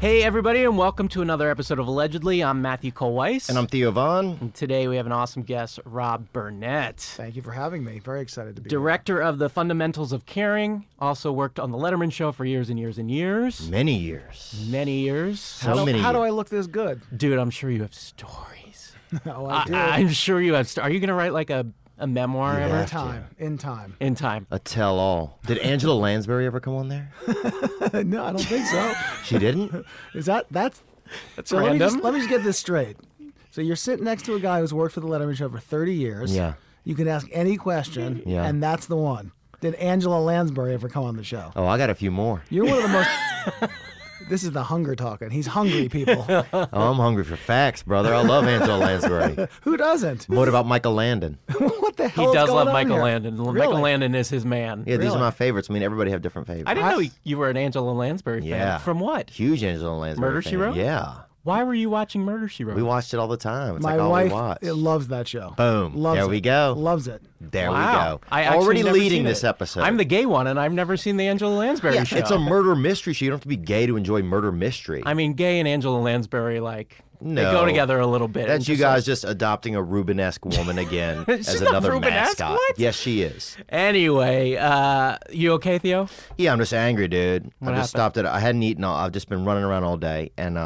Hey, everybody, and welcome to another episode of Allegedly. I'm Matthew Cole-Weiss. And I'm Theo Vaughn. And today we have an awesome guest, Rob Burnett. Thank you for having me. Very excited to be Director of The Fundamentals of Caring. Also worked on The Letterman Show for years and years and years. Many years. Many years. How do I look this good? Dude, I'm sure you have stories. Oh, I do. I'm sure you have Are you going to write like a memoir You ever? have In time. In time. A tell-all. Did Angela Lansbury ever come on there? No, I don't think so. She didn't? That's so random. Let me just get this straight. So you're sitting next to a guy who's worked for the Letterman Show for 30 years. Yeah. You can ask any question, Yeah. and that's the one. Did Angela Lansbury ever come on the show? Oh, I got a few more. You're one of the most... This is the hunger talking. He's hungry, people. Oh, I'm hungry for facts, brother. I love Angela Lansbury. Who doesn't? What about Michael Landon? What the He hell is does going love on Michael here? Landon. Really? Michael Landon is his man. Yeah, these Really? are my favorites. I mean, everybody have different favorites. I didn't know you were an Angela Lansbury fan. Yeah. From what? Huge Angela Lansbury Murder, fan. She Wrote? Yeah. Why were you watching Murder, She Wrote? We watched it all the time. It's My like all wife we watch. loves that show. Boom. Loves There it. we go. Loves it. There Wow. we go. I actually Already never leading seen this it. episode. I'm the gay one, and I've never seen the Angela Lansbury Yeah, show. it's a murder mystery show. You don't have to be gay to enjoy murder mystery. I mean, gay and Angela Lansbury, like, they No. go together a little bit. That's and you just, guys just adopting a Rubenesque woman again She's as not another Rubenesque, mascot. what? Yes, she is. Anyway, you okay, Theo? Yeah, I'm just angry, dude. What I just happened? stopped at. I hadn't eaten. I've just been running around all day, and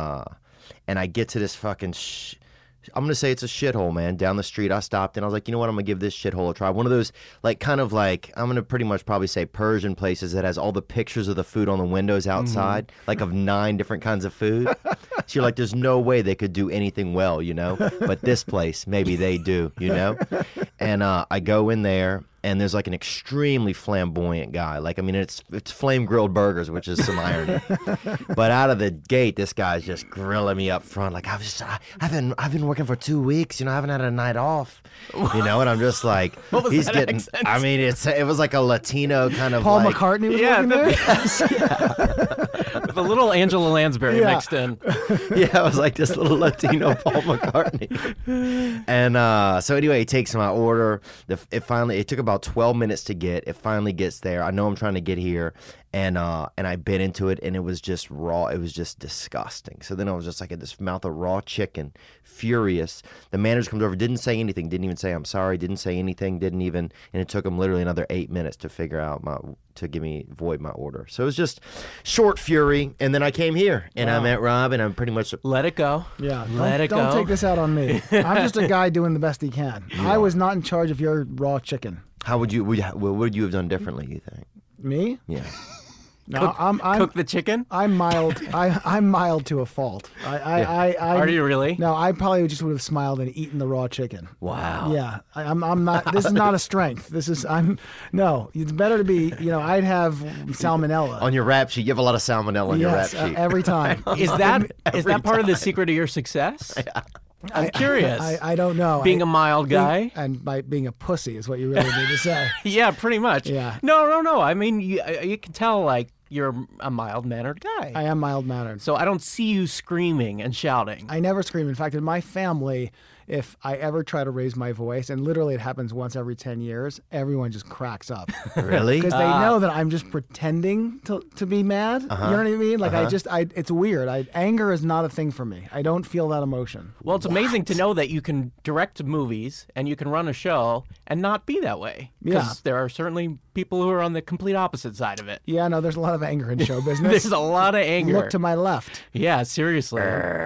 I get to this fucking. I'm gonna say it's a shithole, man. Down the street, I stopped and I was like, you know what? I'm gonna give this shithole a try. One of those, like, kind of like, I'm gonna pretty much probably say Persian places that has all the pictures of the food on the windows outside, like of 9 different kinds of food. So you're like, there's no way they could do anything well, you know? But this place, maybe they do, you know? And I go in there. And there's like an extremely flamboyant guy. Like, I mean, it's flame grilled burgers, which is some irony. But out of the gate, this guy's just grilling me up front. Like, I've been working for 2 weeks. You know, I haven't had a night off. You know, and I'm just like, What was he's that getting. accent? I mean, it was like a Latino kind of Paul like, McCartney was Yeah, working there? With a little Angela Lansbury Yeah. mixed in. Yeah, it was like this little Latino Paul McCartney. And so anyway, he takes my order. It took about 12 minutes to get. It finally gets there. I know I'm trying to get here, and I bit into it, and it was just raw. It was just disgusting. So then I was just like at this mouth of raw chicken, furious. The manager comes over, didn't say anything, didn't even say I'm sorry, didn't say anything, and it took him literally another 8 minutes to figure out void my order. So it was just short fury, and then I came here, and I met Rob, and I'm pretty much. Let it go. Yeah, Don't don't take this out on me. I'm just a guy doing the best he can. I was not in charge of your raw chicken. How would you? What would you have done differently? You think? Me? Yeah. No, I'm Cook the chicken? I'm mild. I'm mild to a fault. Are you really? No, I probably just would have smiled and eaten the raw chicken. Wow. Yeah, I'm not. This is not a strength. No. It's better to be. You know, I'd have salmonella. On your rap sheet, you have a lot of salmonella on your rap Yes, sheet. every time. Is that part of the secret of your success? I'm curious. I don't know. Being a mild guy? and by being a pussy is what you really need to say. Yeah, pretty much. Yeah. No. I mean, you can tell, like, you're a mild-mannered guy. I am mild-mannered. So I don't see you screaming and shouting. I never scream. In fact, in my family, if I ever try to raise my voice, and literally it happens once every 10 years, everyone just cracks up. Really? Because they know that I'm just pretending to be mad. You know what I mean? Like, it's weird. Anger is not a thing for me. I don't feel that emotion. Well, it's amazing to know that you can direct movies and you can run a show and not be that way. Yeah. There are certainly people who are on the complete opposite side of it. Yeah, no, there's a lot of anger in show business. There's a lot of anger. Look to my left. Yeah, seriously.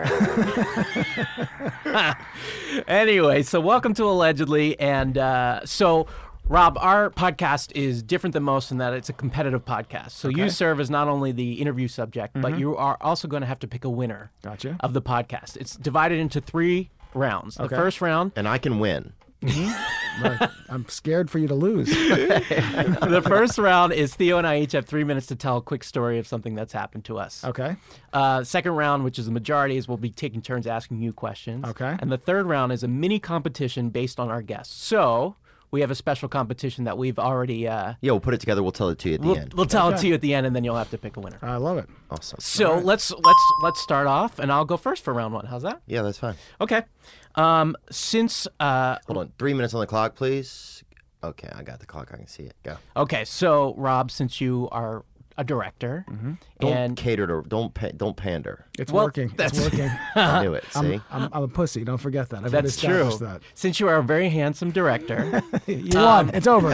Anyway, so welcome to Allegedly. And so, Rob, our podcast is different than most in that it's a competitive podcast. So you serve as not only the interview subject, but you are also going to have to pick a winner Gotcha. of the podcast. It's divided into 3 rounds. The first round, and I can win. Right. I'm scared for you to lose. the first round is Theo and I each have 3 minutes to tell a quick story of something that's happened to us. Okay. Second round, which is the majority, is we'll be taking turns asking you questions. Okay. And the third round is a mini competition based on our guests. So we have a special competition that we've already. Yeah, we'll put it together. We'll tell it to you at the end. We'll tell it to you at the end, and then you'll have to pick a winner. I love it. Awesome. So let's start off, and I'll go first for round 1. How's that? Yeah, that's fine. Okay. Since Hold on. 3 minutes on the clock, please. Okay, I got the clock. I can see it. Go. okay, so Rob, since you are a director, Don't cater to. Don't pander. It's Well, working. It's that's- working. Do it. See. I'm a pussy. Don't forget that. I've That's true. established that. Since you are a very handsome director, You won. It's over.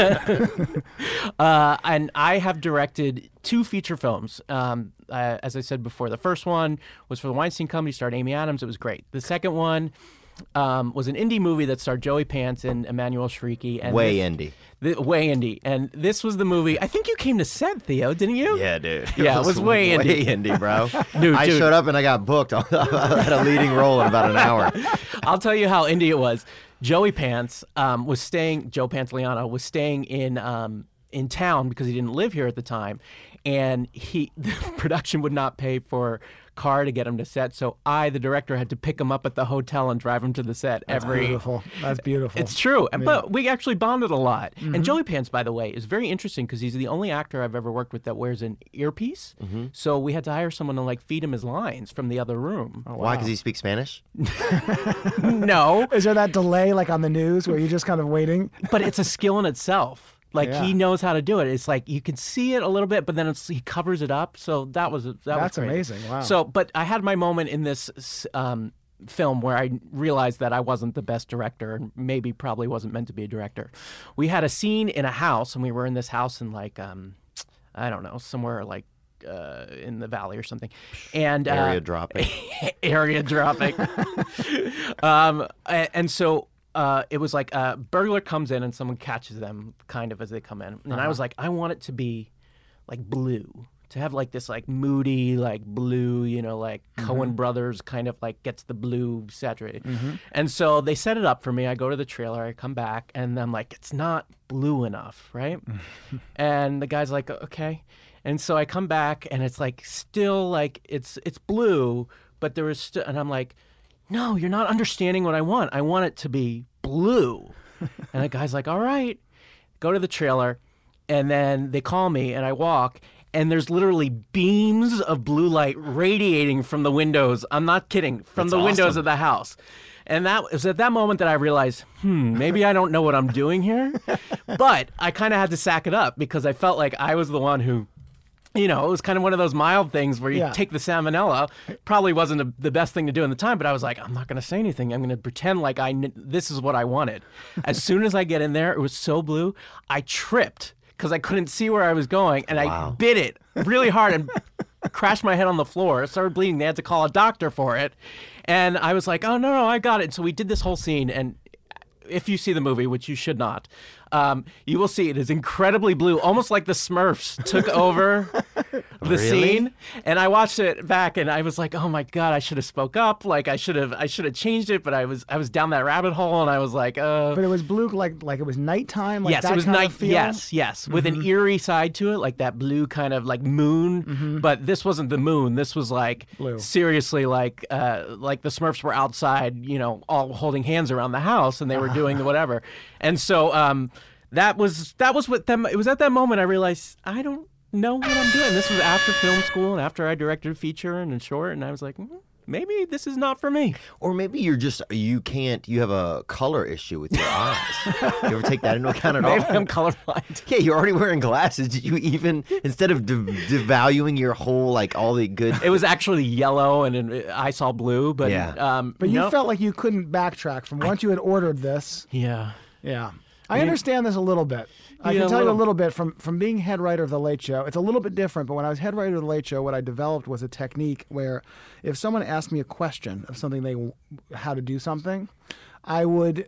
and I have directed 2 feature films. As I said before, the first one was for the Weinstein Company, starred Amy Adams. It was great. The second one was an indie movie that starred Joey Pants and Emmanuel Shrieky. And Way indie. Way indie. And this was the movie. I think you came to set, Theo, didn't you? Yeah, dude. Yeah, it was way indie. Way indie, bro. Dude, I showed up and I got booked. I had a leading role in about an hour. I'll tell you how indie it was. Joey Pants Joe Pantoliano was staying in town because he didn't live here at the time, and the production would not pay for car to get him to set, so I, the director, had to pick him up at the hotel and drive him to the set every. Beautiful. That's beautiful. It's true, but we actually bonded a lot. And Joey Pants, by the way, is very interesting because he's the only actor I've ever worked with that wears an earpiece. So we had to hire someone to like feed him his lines from the other room. Why? Because he speaks Spanish? No, Is there that delay like on the news where you're just kind of waiting? but it's a skill in itself. Like Yeah. he knows how to do it. It's like you can see it a little bit, but then he covers it up. So that was That's great. amazing. Wow. So, but I had my moment in this film where I realized that I wasn't the best director and maybe probably wasn't meant to be a director. We had a scene in a house, and we were in this house in like I don't know, somewhere like in the valley or something, and Area dropping. area dropping. And so it was like a burglar comes in and someone catches them kind of as they come in. And I was like, I want it to be like blue, to have like this like moody, like blue, you know, like Coen Brothers kind of like gets the blue saturated. And so they set it up for me. I go to the trailer, I come back, and I'm like, it's not blue enough, right? And the guy's like, okay. And so I come back and it's like still like it's blue, but there was and I'm like, no, you're not understanding what I want. I want it to be blue. And the guy's like, all right. Go to the trailer, and then they call me, and I walk, and there's literally beams of blue light radiating from the windows. I'm not kidding, from That's the windows awesome. of the house. And that was at that moment that I realized, maybe I don't know what I'm doing here. But I kind of had to sack it up because I felt like I was the one who, you know, it was kind of one of those mild things where you Yeah. take the salmonella. Probably wasn't the best thing to do in the time, but I was like, I'm not going to say anything. I'm going to pretend like this is what I wanted. As soon as I get in there, it was so blue, I tripped because I couldn't see where I was going, and I bit it really hard and crashed my head on the floor. It started bleeding. They had to call a doctor for it. And I was like, oh, no, I got it. So we did this whole scene, and if you see the movie, which you should not, you will see it is incredibly blue, almost like the Smurfs took over the scene. And I watched it back, and I was like, "Oh my god, I should have spoke up. Like I should have changed it." But I was down that rabbit hole, and I was like, But it was blue, like it was nighttime. Like yes, that it was kind night. of feel? Yes, with an eerie side to it, like that blue kind of like moon. But this wasn't the moon. This was like Blue. seriously like the Smurfs were outside, you know, all holding hands around the house, and they were doing the whatever. And so that was what them. It was at that moment I realized I don't know what I'm doing. This was after film school and after I directed a feature and a short, and I was like, maybe this is not for me. Or maybe you have a color issue with your eyes. You ever take that into account at all? Maybe I'm colorblind. Yeah, you're already wearing glasses. Did you even, instead of devaluing your whole, like, all the good... It was actually yellow, and I saw blue, but Yeah. But you no. felt like you couldn't backtrack from once you had ordered this. Yeah. Yeah. I understand this a little bit. I Yeah, can a tell you a little. little bit from being head writer of The Late Show. It's a little bit different, but when I was head writer of The Late Show, what I developed was a technique where if someone asked me a question of something how to do something, I would,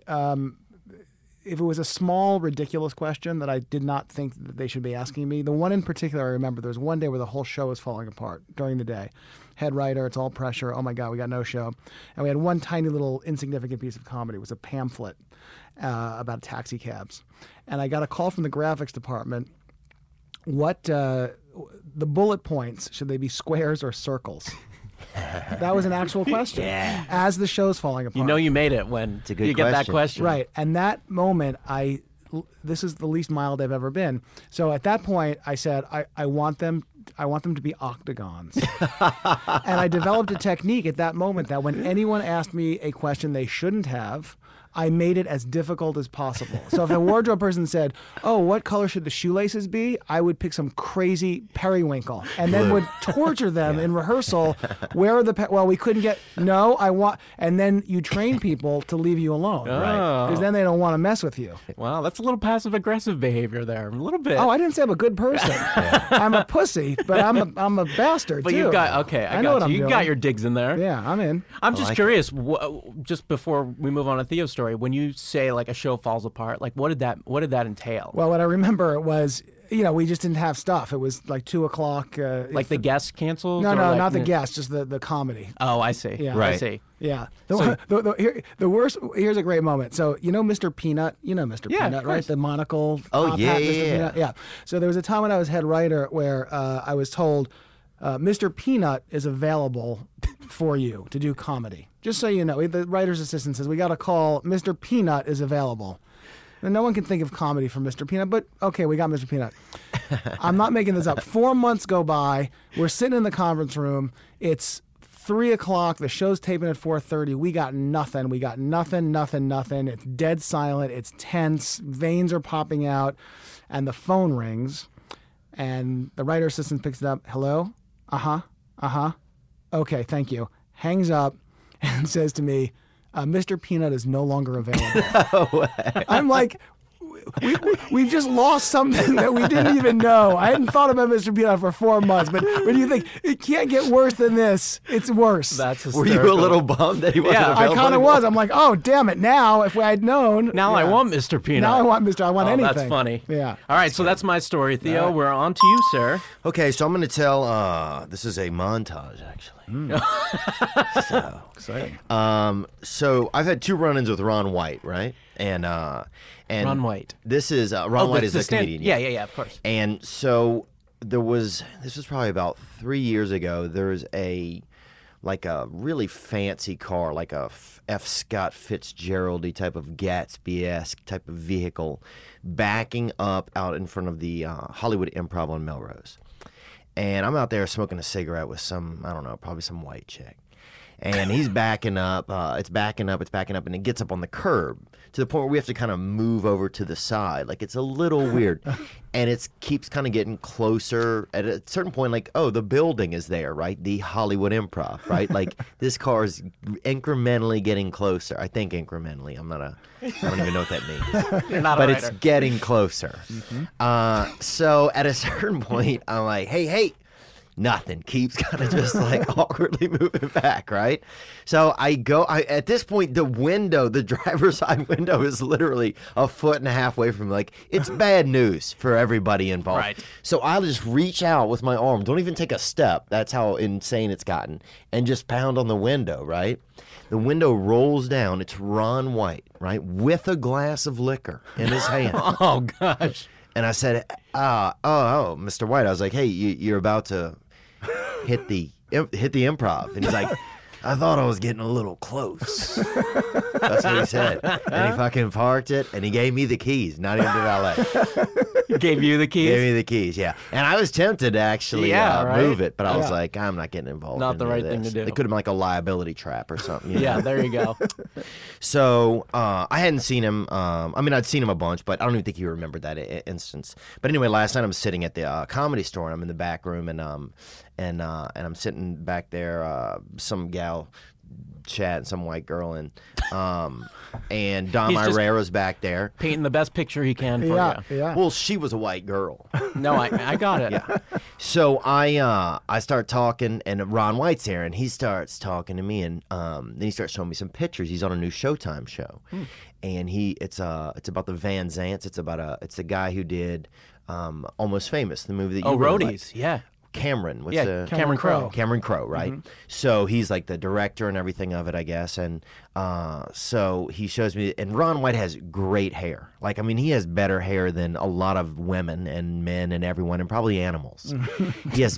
if it was a small, ridiculous question that I did not think that they should be asking me, the one in particular I remember, there was one day where the whole show was falling apart during the day. Head writer, it's all pressure. Oh my God, we got no show. And we had one tiny little insignificant piece of comedy. It was a pamphlet about taxi cabs. And I got a call from the graphics department. What the bullet points, should they be squares or circles? That was an actual question. Yeah. As the show's falling apart. You know you made it when a good you get that question. question. Right. And that moment, this is the least mild I've ever been. So at that point, I said, I want them to be octagons. And I developed a technique at that moment that when anyone asked me a question they shouldn't have, I made it as difficult as possible. So if a wardrobe person said, "Oh, what color should the shoelaces be?" I would pick some crazy periwinkle, and then would torture them in rehearsal. Where are the well? We couldn't get. No, I want. And then you train people to leave you alone, Right. Because then they don't want to mess with you. Wow, that's a little passive aggressive behavior there. A little bit. Oh, I didn't say I'm a good person. I'm a pussy, but I'm a bastard but too. you've got okay. I know got what you. I'm You doing. got your digs in there. Yeah, I'm in. I'm just curious. Just before we move on to Theo's story, when you say like a show falls apart, like what did that entail? Well, what I remember was, we just didn't have stuff. It was like 2:00. Like the guests canceled? No, or like, not the guests, just the comedy. Oh, I see. Yeah. I Right. see. Yeah. The worst. Here's a great moment. So Mr. Peanut. Mr. Yeah, Peanut, of right? course. The monocle. Oh, top yeah, hat, yeah, Mr. yeah. Peanut. Yeah. So there was a time when I was head writer where I was told, Mr. Peanut is available for you to do comedy. Just so you know, the writer's assistant says we got a call. Mr. Peanut is available. And no one can think of comedy from Mr. Peanut, but okay, we got Mr. Peanut. I'm not making this up. 4 months go by. We're sitting in the conference room. It's 3:00. The show's taping at 4:30. We got nothing. Nothing. It's dead silent. It's tense. Veins are popping out. And the phone rings. And the writer assistant picks it up. Hello? Uh-huh. Okay, thank you. Hangs up and says to me, Mr. Peanut is no longer available. I'm like, we've just lost something that we didn't even know. I hadn't thought about Mr. Peanut for 4 months, but when you think it can't get worse than this, it's worse. That's Were you a hysterical. little bummed that he wasn't Yeah, I I available? kind of anymore? was. I'm like, oh, damn it. Now, if I had known. Now I yeah. want Mr. Peanut. Now I want anything. That's funny. Yeah. All right, so that's my story, Theo. We're on to you, sir. Okay, so I'm going to tell. This is a montage, actually. Exciting. So I've had 2 run-ins with Ron White, right? And Ron White. This is Ron White is a comedian. Yeah, of course. And so this was probably about 3 years ago. There was a really fancy car, like a F. Scott Fitzgerald-y type of Gatsby-esque type of vehicle, backing up out in front of the Hollywood Improv on Melrose. And I'm out there smoking a cigarette with probably some white chick. And he's backing up, it's backing up, and it gets up on the curb to the point where we have to kind of move over to the side. Like, it's a little weird. And it keeps kind of getting closer. At a certain point, like, oh, the building is there, right? The Hollywood Improv, right? Like, this car is incrementally getting closer. I think incrementally. I don't even know what that means. You're not But a it's writer. getting closer. So at a certain point, I'm like, hey, nothing. Keeps kind of just like awkwardly moving back, right? So at this point, the driver's side window is literally 1.5 foot away from me. Like, it's bad news for everybody involved. Right. So I'll just reach out with my arm, don't even take a step. That's how insane it's gotten. And just pound on the window, right? The window rolls down. It's Ron White, right? With a glass of liquor in his hand. Oh, gosh. And I said, Mr. White. I was like, hey, you're about to hit the improv. And he's like, I thought I was getting a little close. That's what he said. And he fucking parked it, and he gave me the keys, not even the valet. Gave you the keys? Gave me the keys, yeah. And I was tempted to actually Yeah, right? move it, but I was Yeah. like, I'm not getting involved. Not in the any right of thing this. to do. It could have been like a liability trap or something. You know? Yeah, there you go. So I hadn't seen him. I'd seen him a bunch, but I don't even think he remembered that instance. But anyway, last night I'm sitting at the Comedy Store, and I'm in the back room, and I'm sitting back there. Some gal chatting, some white girl, and Dom He's just- Irera's back there. Painting the best picture he can for Yeah, you. yeah. Well, she was a white girl. No, I got it. Yeah. So I start talking, and Ron White's there, and he starts talking to me, and then he starts showing me some pictures. He's on a new Showtime show, and it's about the Van Zants. It's a guy who did Almost Famous, the movie that you Oh, really Roadies. liked. Yeah. Cameron. What's Yeah, the Cameron Crowe. Cameron Crowe, right? So he's like the director and everything of it, I guess. And so he shows me, and Ron White has great hair. Like, I mean, he has better hair than a lot of women and men and everyone, and probably animals. He has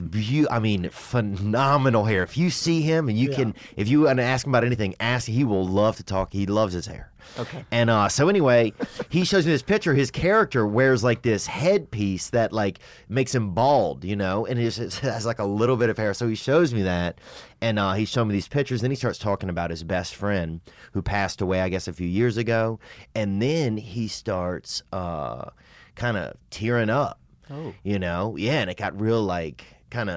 phenomenal hair. If you see him and if you want to ask him about anything, he will love to talk. He loves his hair. Okay. And so anyway, he shows me this picture. His character wears like this headpiece that like makes him bald, you know, and it has like a little bit of hair. So he shows me that, and he's showing me these pictures. Then he starts talking about his best friend who passed away, I guess, a few years ago. And then he starts kind of tearing up. Oh. You know, yeah, and it got real, like,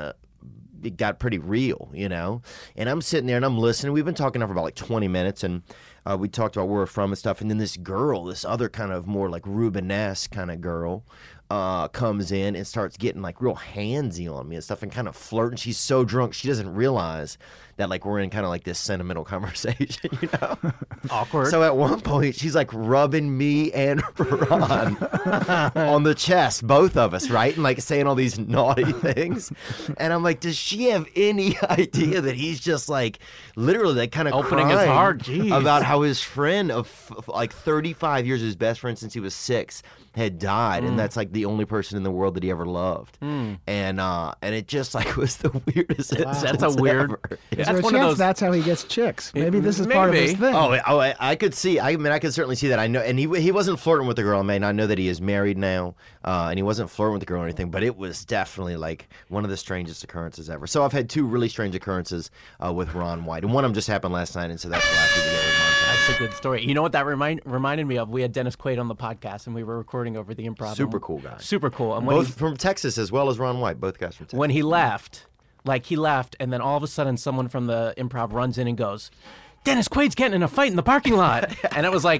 it got pretty real, you know. And I'm sitting there and I'm listening. We've been talking now for about like 20 minutes, and we talked about where we're from and stuff. And then this girl, this other kind of more like Rubenesque kind of girl, comes in and starts getting like real handsy on me and stuff and kind of flirting. She's so drunk she doesn't realize that like we're in kind of like this sentimental conversation, you know. Awkward. So at one point she's like rubbing me and Ron on the chest, both of us, right, and like saying all these naughty things. And I'm like, does she have any idea that he's just like literally like kind of opening his heart? Jeez. About how his friend of like 35 years, his best friend since he was 6, had died, and that's like the only person in the world that he ever loved. And it just like was the weirdest. That's a weird. Ever. Is Yeah. there a one of chance those- that's how he gets chicks? Maybe this is part of his Maybe. thing. Oh, I could see. I mean, I could certainly see that. I know, and he wasn't flirting with the girl. I mean, I know that he is married now, and he wasn't flirting with the girl or anything. But it was definitely like one of the strangest occurrences ever. So I've had 2 really strange occurrences with Ron White, and one of them just happened last night, and so that's why I put together with Montana. That's a good story. You know what that reminded me of? We had Dennis Quaid on the podcast, and we were recording over the Improv. Super cool guy. Super cool. And when Both from Texas as well as Ron White. Both guys from Texas. when he left, he left, and then all of a sudden someone from the Improv runs in and goes, Dennis Quaid's getting in a fight in the parking lot. And it was like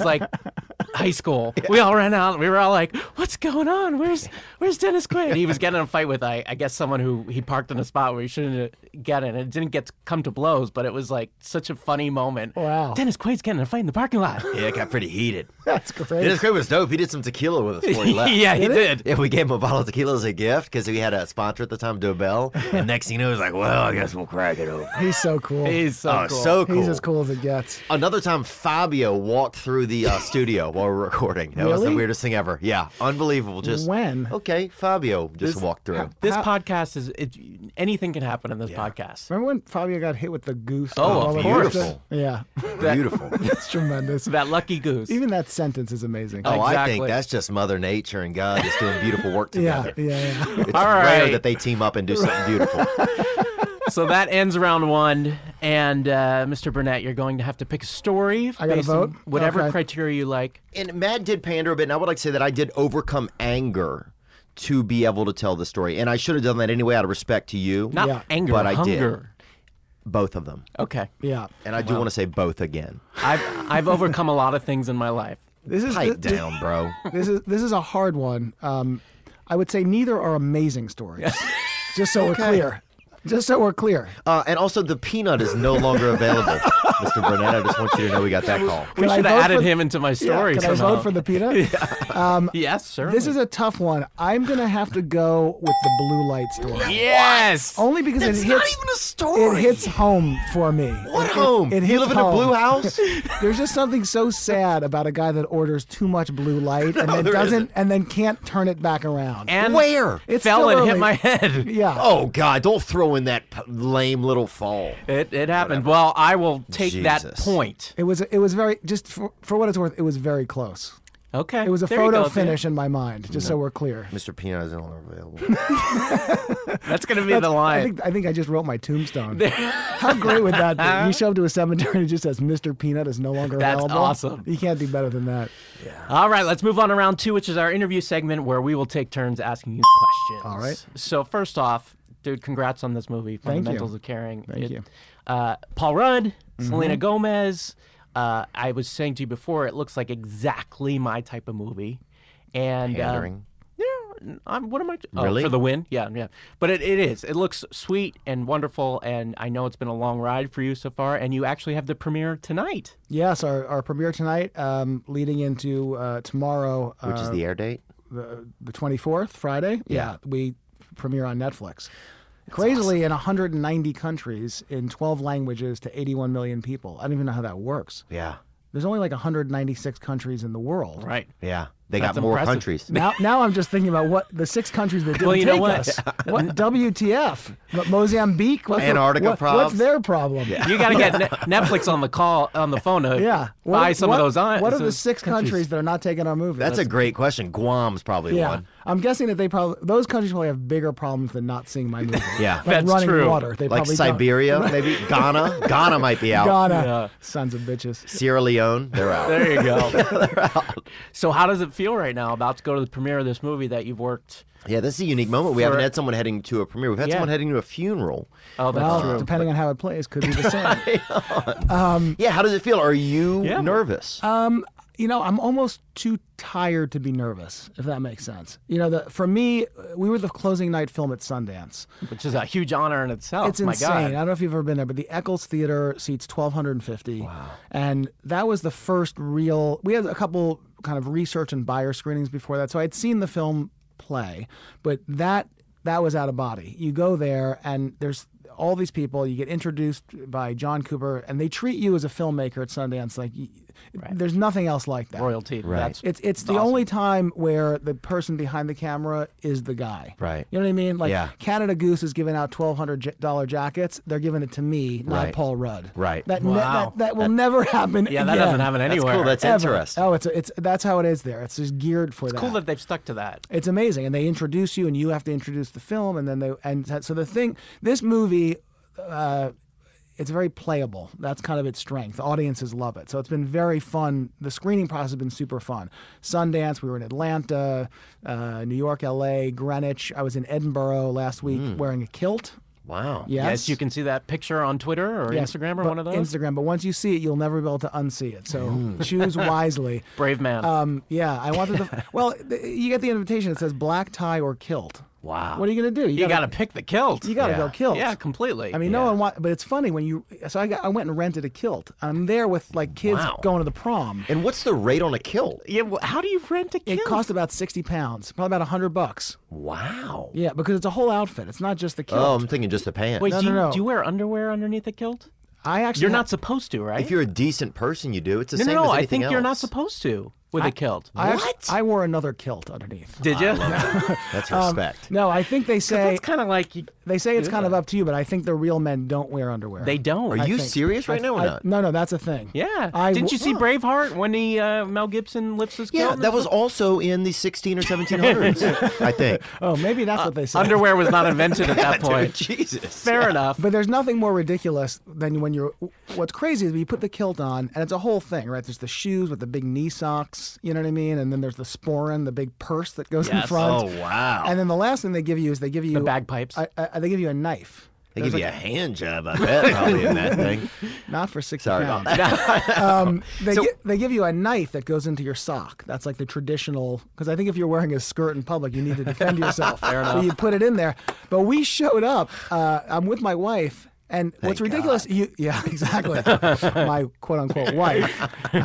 high school. Yeah. We all ran out. We were all like, what's going on? Where's Dennis Quaid? He was getting in a fight with, I guess, someone who he parked in a spot where he shouldn't get in. It didn't come to blows, but it was like such a funny moment. Wow. Dennis Quaid's getting in a fight in the parking lot. Yeah, it got pretty heated. That's great. Dennis Quaid was dope. He did some tequila with us before he left. Yeah, he did. Yeah, we gave him a bottle of tequila as a gift because we had a sponsor at the time, Dobell. And next thing you know, he was like, well, I guess we'll crack it open. He's so cool. He's so cool. So cool. He's as cool as it gets. Another time, Fabio walked through the studio while we were recording. That was the Really? weirdest thing ever. Yeah, unbelievable. Just When? Okay, Fabio just walked through. This How- podcast anything can happen in this podcast. Remember when Fabio got hit with the goose? Oh, on of roller course. coaster? Yeah. Beautiful. That's tremendous. That lucky goose. Even that sentence is amazing. Oh, I think Exactly. that's just Mother Nature and God just doing beautiful work yeah, together. yeah. It's All rare right. that they team up and do something beautiful. So that ends round 1, and Mr. Burnett, you're going to have to pick a story. I gotta based on vote? whatever Okay. criteria you like. And Matt did pander a bit, and I would like to say that I did overcome anger to be able to tell the story. And I should have done that anyway out of respect to you. Not Yeah. anger, But I did. hunger. Both of them. Okay. Yeah. And I do want to say both again. I've overcome a lot of things in my life. This is Pipe down, bro. This is a hard one. I would say neither are amazing stories. Just so we're clear. Just so we're clear. And also, the peanut is no longer available, Mr. Burnett. I just want you to know we got that call. We Can I should vote have added for- him into my story Can I somehow. vote for the peanut? Yes, sir. This is a tough one. I'm gonna have to go with the blue light story. Yes. Only because It's it not hits. even a story. It hits home for me. What It- home? It, you hits live in a home. blue house? There's just something so sad about a guy that orders too much blue light and then there doesn't, isn't. and then can't turn it back around. And Where? It's fell still and hit early. my head. Yeah. Oh, God, don't throw in that lame little fall. It happened. Well, I will take that Jesus. point. It was very just for what it's worth. It was very close. Okay. It was a There you photo go, finish in my mind. Just so we're clear. Mr. Peanut is no longer available. Dan. That's going to be the line. I think I just wrote my tombstone. How great would that be? You show up to a cemetery and it just says Mr. Peanut is no longer That's available. awesome. You can't do better than that. All right, let's move on to round 2, which is our interview segment where we will take turns asking you questions. All right. So first off, dude, congrats on this movie, Thank you. Fundamentals of Caring. Thank you. Paul Rudd, Selena Gomez. I was saying to you before, it looks like exactly my type of movie. And Pandering. yeah, what am I? Really? For the win? Yeah, yeah. But it is. It looks sweet and wonderful, and I know it's been a long ride for you so far, and you actually have the premiere tonight. Yes, our premiere tonight, leading into tomorrow, Which is the air date? the 24th, Friday. Yeah. We premiere on Netflix. Crazily, in 190 countries, in 12 languages to 81 million people. I don't even know how that works. Yeah. There's only like 196 countries in the world. Right. Yeah. They got That's more impressive. countries. Now I'm just thinking about what the 6 countries that didn't Well, you know take what? us. What WTF? What, Mozambique? Antarctica What's problems? their problem? You got to get Netflix on the phone to Yeah. buy some of those on. What are the 6 countries that are not taking our movie? That's a great question. Guam's probably yeah. one. I'm guessing that those countries probably have bigger problems than not seeing my movie. Yeah. Like That's running true. water. They Like probably don't. Siberia, maybe Ghana. Ghana might be out. Ghana. Yeah. Sons of bitches. Sierra Leone, they're out. There you go. So how does it feel right now about to go to the premiere of this movie that you've worked? Yeah, this is a unique moment. We haven't had someone heading to a premiere. We've had Yeah. someone heading to a funeral. Oh, that's Well, true. depending on how it plays, could be the same. Yeah, how does it feel? Are you Yeah. nervous? I'm almost too tired to be nervous, if that makes sense. For me, we were the closing night film at Sundance. Which is a huge honor in itself. It's My insane. God. I don't know if you've ever been there, but the Eccles Theater seats 1,250. Wow. And that was the first real. We had a couple kind of research and buyer screenings before that, so I'd seen the film play, but that was out of body. You go there, and there's all these people. You get introduced by John Cooper, and they treat you as a filmmaker at Sundance like there's nothing else like that. Royalty. Right. It's the only time where the person behind the camera is the guy. Right. You know what I mean? Like Yeah. Canada Goose is giving out $1,200 jackets. They're giving it to me, not Right. Paul Rudd. Right. Wow. That will never happen. Yeah, that again. doesn't happen That's anywhere. cool. That's Ever. interesting. Oh, it's that's how it is there. It's just geared for that. Cool that they've stuck to that. It's amazing, and they introduce you, and you have to introduce the film, and so the thing. This movie. It's very playable. That's kind of its strength. Audiences love it. So it's been very fun. The screening process has been super fun. Sundance, we were in Atlanta, New York, LA, Greenwich. I was in Edinburgh last week wearing a kilt. Wow. Yes. You can see that picture on Twitter or Yes, Instagram or but one of those. Instagram, but once you see it, you'll never be able to unsee it. So choose wisely. Brave man. Yeah, I wanted to. Well, you get the invitation. It says black tie or kilt. Wow. What are you going to do? you got to pick the kilt. You got to Yeah. go kilt. Yeah, completely. I mean, no one wants, but it's funny when you. So I went and rented a kilt. I'm there with like kids Wow. going to the prom. And what's the rate on a kilt? Yeah, how do you rent a kilt? It cost about £60, probably about $100. Wow. Yeah, because it's a whole outfit. It's not just the kilt. Oh, I'm thinking just the pants. Wait, No, do, no, you, no. do you wear underwear underneath the kilt? I actually You're not supposed to, right? If you're a decent person, you do. It's the no, same no, as no. I anything think you're not else. supposed to with a kilt. I wore another kilt underneath. Did you? That's respect. No, I think they say That's kind of like they say it's kind of up to you, but I think the real men don't wear underwear. they don't. Are you think- serious right now or not? No, that's a thing. Yeah. I Didn't you see oh. Braveheart when he Mel Gibson lifts his kilt? Yeah, in that the was film? also in the 16 or 1700s, I think. Oh, maybe that's what they say. Underwear was not invented at that Dude, point. Jesus. Fair enough. But there's nothing more ridiculous than when you're. What's crazy is when you put the kilt on, and it's a whole thing, right? There's the shoes with the big knee socks, you know what I mean? And then there's the sporran, the big purse that goes in Yes. front. Oh, wow. And then the last thing they give you is they give you The bagpipes. They give you a knife. They give you a hand job, I bet, probably in that thing. Not for 60 Sorry pounds. about that. They give you a knife that goes into your sock. That's like the traditional, because I think if you're wearing a skirt in public, you need to defend yourself. So you put it in there. But we showed up. I'm with my wife. And what's Thank ridiculous, yeah, exactly, my quote unquote wife.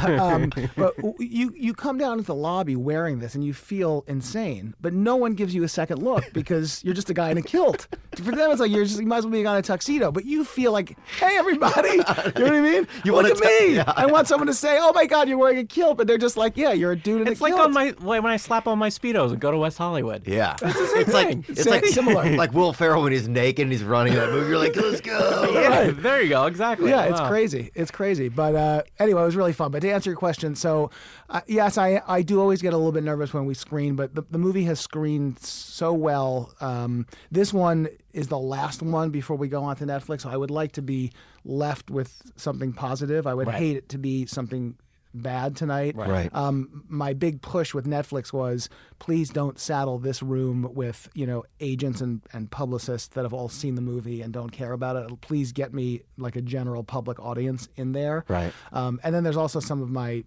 But you come down into the lobby wearing this and you feel insane, but no one gives you a second look because you're just a guy in a kilt. For them, it's like you might as well be a guy in a tuxedo, but you feel like, hey, everybody, you know what I mean? You Look wanna at me. yeah. I want someone to say, oh my God, you're wearing a kilt, but they're just like, yeah, you're a dude in It's a like kilt. on my when I slap on my Speedos and go to West Hollywood. Yeah. It's like It's like similar. like Will Ferrell when he's naked and he's running that movie. You're like, let's go. yeah, there you go, exactly. Yeah, it's Wow. crazy. It's crazy. But anyway, it was really fun. But to answer your question, so yes, I do always get a little bit nervous when we screen, but the movie has screened so well. This one is the last one before we go on to Netflix. So I would like to be left with something positive. I would hate it to be something bad tonight. Right. My big push with Netflix was, please don't saddle this room with, agents and publicists that have all seen the movie and don't care about it. Please get me like a general public audience in there. Right. And then there's also some of my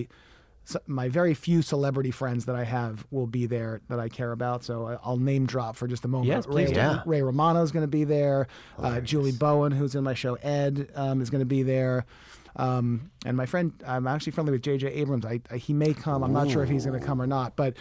very few celebrity friends that I have will be there that I care about. So I'll name drop for just a moment. Yes, please Ray, do. Yeah. Ray Romano's going to be there. Julie Bowen, who's in my show Ed, is going to be there. And my friend, I'm actually friendly with J.J. Abrams. He may come. I'm not sure if he's going to come or not. But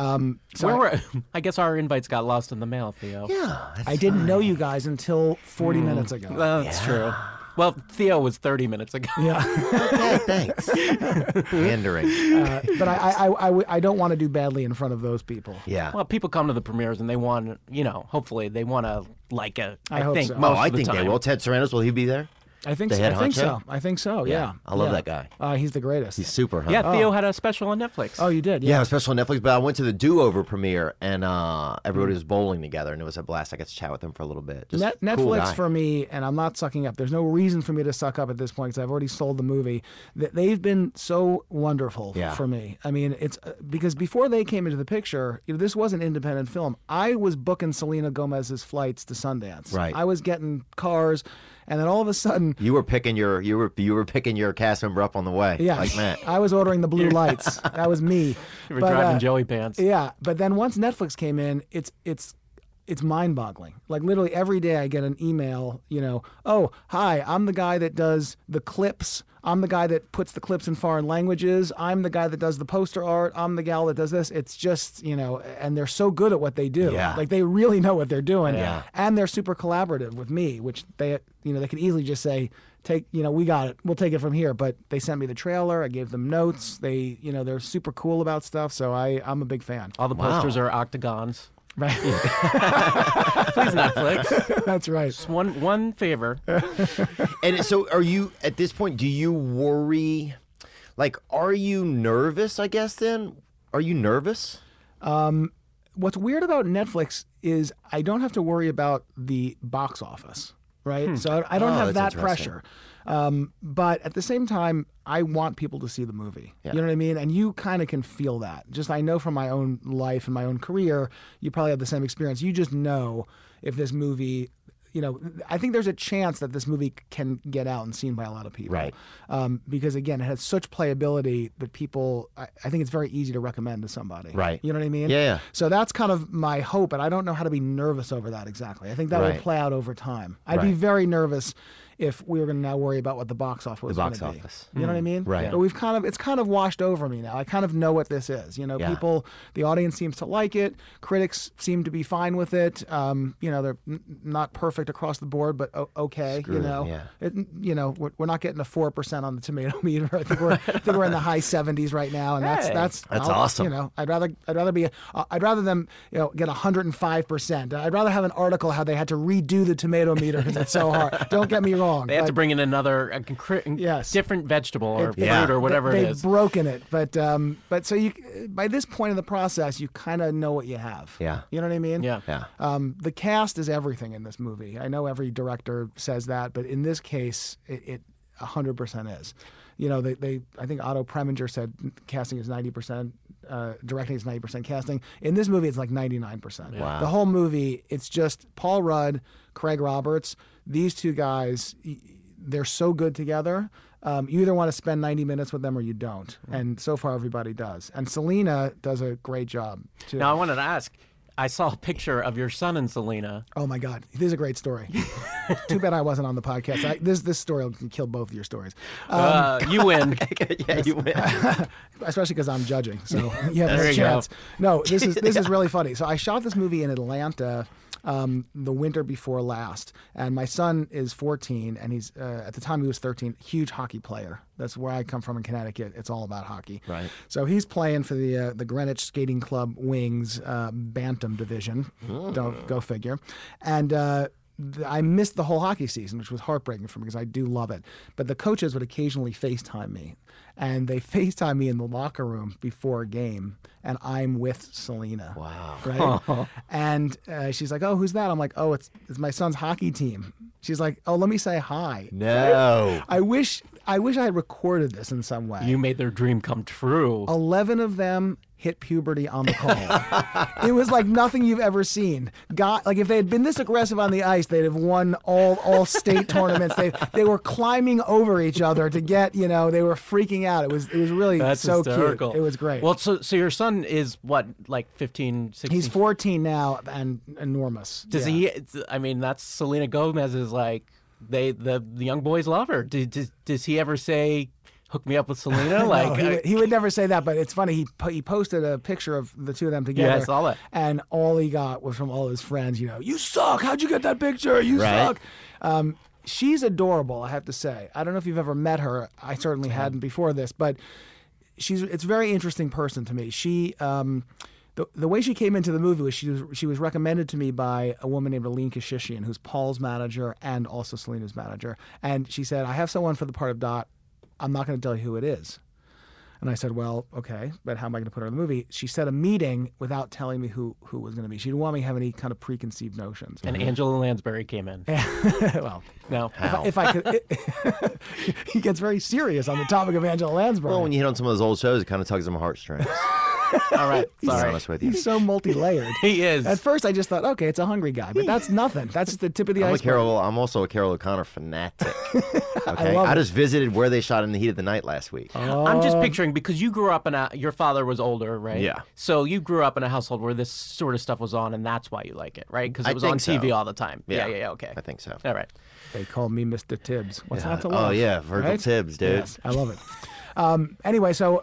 I guess our invites got lost in the mail, Theo. Yeah. I didn't know you guys until 40 minutes ago. That's true. Well, Theo was 30 minutes ago. Yeah. Okay, thanks. Pandering. But I don't want to do badly in front of those people. Yeah. Well, people come to the premieres and they want, hopefully they want to like it. I hope think so. most I of the think time. they will. Ted Sarandos, will he be there? I think The so. head I think honcho? so. I think so. Yeah. I love that guy. He's the greatest. He's super, huh? Yeah, Theo had a special on Netflix. Oh, you did? Yeah, it was special on Netflix, but I went to the Do-Over premiere, and everybody was bowling together, and it was a blast. I got to chat with them for a little bit. Just cool Netflix guy. for me, and I'm not sucking up. There's no reason for me to suck up at this point because I've already sold the movie. They've been so wonderful for me. I mean, it's because before they came into the picture, this was an independent film. I was booking Selena Gomez's flights to Sundance. Right. I was getting cars, and then all of a sudden, You were picking your picking your cast member up on the way. yeah, Like Matt. I was ordering the blue lights. That was me. You were driving Joey pants. Yeah, but then once Netflix came in, it's mind-boggling. Like literally every day I get an email, oh, hi, I'm the guy that does the clips. I'm the guy that puts the clips in foreign languages. I'm the guy that does the poster art. I'm the gal that does this. It's just, and they're so good at what they do. Yeah. Like they really know what they're doing. Yeah. And they're super collaborative with me, which they could easily just say, we got it. We'll take it from here. But they sent me the trailer. I gave them notes. They, they're super cool about stuff. So I'm a big fan. All the posters are octagons. Right. Please, Netflix. That's right. Just one favor. And so are you, at this point, do you worry, like, are you nervous, I guess, then? Are you nervous? What's weird about Netflix is I don't have to worry about the box office, right? So I don't have that's that interesting. pressure. But at the same time, I want people to see the movie. Yeah. You know what I mean? And you kind of can feel that. Just I know from my own life and my own career, you probably have the same experience. You just know if this movie, I think there's a chance that this movie can get out and seen by a lot of people. Right. Because again, it has such playability that people, I think it's very easy to recommend to somebody. Right. You know what I mean? Yeah. So that's kind of my hope, and I don't know how to be nervous over that exactly. I think that will Right. play out over time. I'd be Right. very nervous if we were going to now worry about what the box office was going box to be. office. You know what I mean? Right. But it's kind of washed over me now. I kind of know what this is. Yeah. The audience seems to like it. Critics seem to be fine with it. They're not perfect across the board, but okay. Screw it, yeah. We're not getting a 4% on the tomato meter. I think we're in the high 70s right now, and that's awesome. I'd rather them get 105%. I'd rather have an article how they had to redo the tomato meter because it's so hard. Don't get me wrong. They had to bring in another Yes. different vegetable or Yeah. fruit or whatever They've it is. broken it, but so you by this point in the process, you kind of know what you have. Yeah. You know what I mean? Yeah. Yeah. The cast is everything in this movie. I know every director says that, but in this case, it 100% is. I think Otto Preminger said casting is 90%, directing is 90% casting. In this movie, it's like 99%. Wow. The whole movie, it's just Paul Rudd, Craig Roberts. These two guys, they're so good together. You either want to spend 90 minutes with them or you don't. And so far, everybody does. And Selena does a great job, too. Now, I wanted to ask, I saw a picture of your son and Selena. Oh my God, this is a great story. Too bad I wasn't on the podcast. This story will kill both of your stories. You win. Yeah, you win. Especially because I'm judging, so you have There no you chance. No, this is really funny. So I shot this movie in Atlanta. The winter before last, and my son is 14, and he's at the time he was 13. Huge hockey player. That's where I come from in Connecticut. It's all about hockey. Right. So he's playing for the Greenwich Skating Club Wings Bantam division. Don't go figure. And I missed the whole hockey season, which was heartbreaking for me because I do love it. But the coaches would occasionally FaceTime me. And they FaceTime me in the locker room before a game, and I'm with Selena. Wow. Right? And she's like, oh, who's that? I'm like, oh, it's my son's hockey team. She's like, oh, let me say hi. No. I wish I had recorded this in some way. You made their dream come true. 11 of them hit puberty on the call. It was like nothing you've ever seen. Like if they had been this aggressive on the ice, they'd have won all state tournaments. They were climbing over each other to get, they were freaking out. It was really That's so hysterical. cute. It was great. Well, so your son is what, like 15, 16? He's 14 now and enormous. Does Yeah. he? I mean, that's Selena Gomez's like the young boys love her. Does he ever say, "Hook me up with Selena"? Like No, he would never say that, but it's funny. He posted a picture of the two of them together. Yeah, I saw that. And all he got was from all his friends. You suck. How'd you get that picture? You Right. suck. she's adorable, I have to say. I don't know if you've ever met her. I certainly hadn't before this, but it's a very interesting person to me. She the way she came into the movie was she was recommended to me by a woman named Aline Kashishian, who's Paul's manager and also Selena's manager. And she said, I have someone for the part of Dot. I'm not going to tell you who it is. And I said, well, okay, but how am I going to put her in the movie? She set a meeting without telling me who was going to be. She didn't want me to have any kind of preconceived notions. And Angela Lansbury came in. Well, no. If I could, he gets very serious on the topic of Angela Lansbury. Well, when you hit on some of those old shows, it kind of tugs on my heartstrings. All right. To be Sorry. honest with you. He's so multi-layered. He is. At first, I just thought, okay, it's a hungry guy, but that's nothing. That's just the tip of the iceberg. I'm also a Carol O'Connor fanatic. Okay, love I it. just visited where they shot In the Heat of the Night last week. I'm just picturing, because you grew up in your father was older, right? Yeah. So you grew up in a household where this sort of stuff was on, and that's why you like it, right? Because I it was on think TV so. all the time. Yeah, okay. I think so. All right. They call me Mr. Tibbs. What's not to love? Oh yeah, Virgil right? Tibbs, dude. Yes, I love it. Anyway, so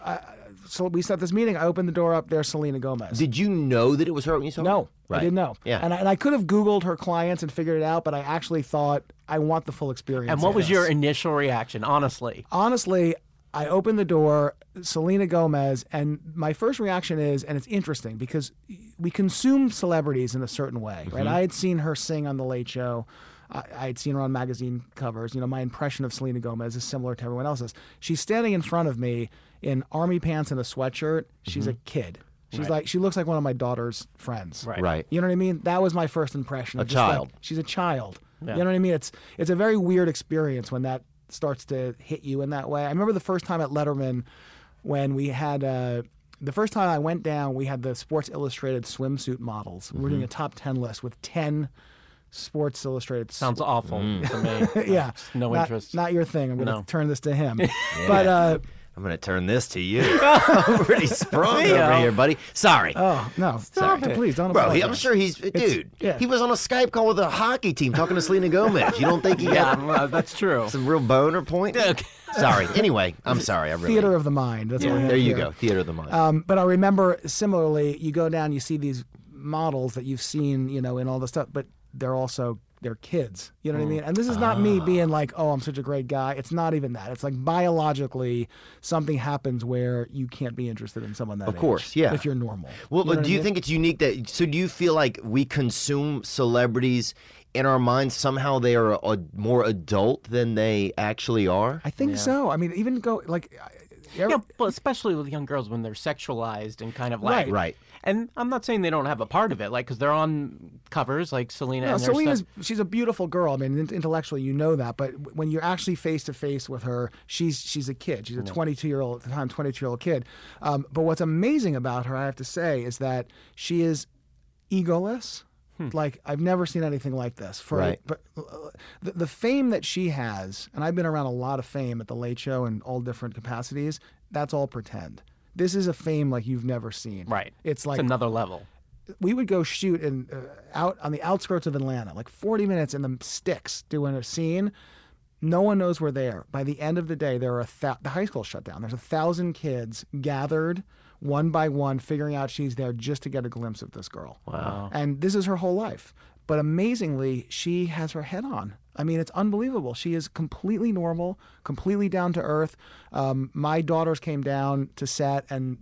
we set this meeting. I opened the door up. There's Selena Gomez. Did you know that it was her when you saw her? No, Right. I didn't know. Yeah. And I could have Googled her clients and figured it out, but I actually thought I want the full experience. And what of was this. your initial reaction, honestly? Honestly, I opened the door, Selena Gomez, and my first reaction is, and it's interesting because we consume celebrities in a certain way, right? I had seen her sing on The Late Show. I had seen her on magazine covers. You know, my impression of Selena Gomez is similar to everyone else's. She's standing in front of me in army pants and a sweatshirt. She's a kid. She's like, she looks like one of my daughter's friends. Right. You know what I mean? That was my first impression. Of A just like, child. she's a child. Yeah. You know what I mean? It's a very weird experience when that starts to hit you in that way. I remember the first time at Letterman when we had the first time I went down, we had the Sports Illustrated swimsuit models. We were doing a top 10 list with 10 Sports Illustrated. Sounds awful to me. Yeah. No not, interest. Not your thing. I'm going to No. turn this to him. But I'm gonna turn this to you. I'm pretty sprung over here, buddy. Sorry. oh no, Sorry. please don't. Bro, apologize. I'm sure dude. yeah. He was on a Skype call with a hockey team talking to Selena Gomez. You don't think he Yeah, got well, that's true. some real boner point? Okay. Sorry. Anyway, I'm sorry. I really. Theater of the mind. That's what we have There you here. go. Theater of the mind. But I remember similarly, you go down, you see these models that you've seen, you know, in all the stuff, but they're kids. You know what I mean? And this is not me being like, oh, I'm such a great guy. It's not even that. It's like biologically something happens where you can't be interested in someone that Of course, age, yeah. if you're normal. Well, You know but what do I you mean? think it's unique that? So do you feel like we consume celebrities in our minds? Somehow they are more adult than they actually are. I think so. I mean, even go like. Yeah, well, especially with young girls when they're sexualized and kind of like. Right. And I'm not saying they don't have a part of it, like, because they're on covers like Selena. No, and their Selena's stuff. she's a beautiful girl. I mean, intellectually, you know that. But when you're actually face to face with her, she's a kid. She's a 22-year-old at the time, 22-year-old kid. But what's amazing about her, I have to say, is that she is egoless. Like I've never seen anything like this. Right. But the fame that she has, and I've been around a lot of fame at the Late Show in all different capacities. That's all pretend. This is a fame like you've never seen. Right. It's like It's another level. we would go shoot in out on the outskirts of Atlanta, like 40 minutes in the sticks doing a scene. No one knows we're there. By the end of the day, there are the high school shut down. There's 1,000 kids gathered one by one, figuring out she's there just to get a glimpse of this girl. Wow. And this is her whole life. But amazingly, she has her head on. I mean, it's unbelievable. She is completely normal, completely down to earth. My daughters came down to set, and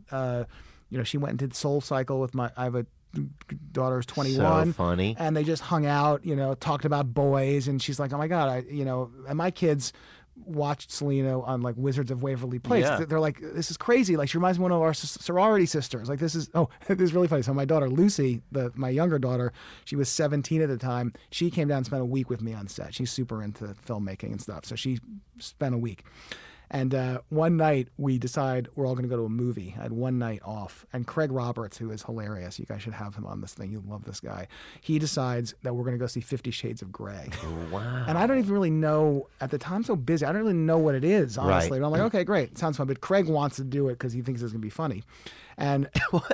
she went and did Soul Cycle with I have a daughter who's 21. So funny. And they just hung out, talked about boys, and she's like, "Oh my God, and my kids watched Selena on like Wizards of Waverly Place. Yeah. They're like, this is crazy. Like she reminds me of one of our sorority sisters. Like this is really funny. So my daughter Lucy, my younger daughter, she was 17 at the time. She came down and spent a week with me on set. She's super into filmmaking and stuff. So she spent a week. And one night we decide we're all going to go to a movie. I had one night off. And Craig Roberts, who is hilarious, you guys should have him on this thing. You'll love this guy. He decides that we're going to go see 50 Shades of Grey. Wow. And I don't even really know, at the time I'm so busy, I don't really know what it is, honestly. Right. But I'm like, okay, great. Sounds fun. But Craig wants to do it because he thinks it's going to be funny. And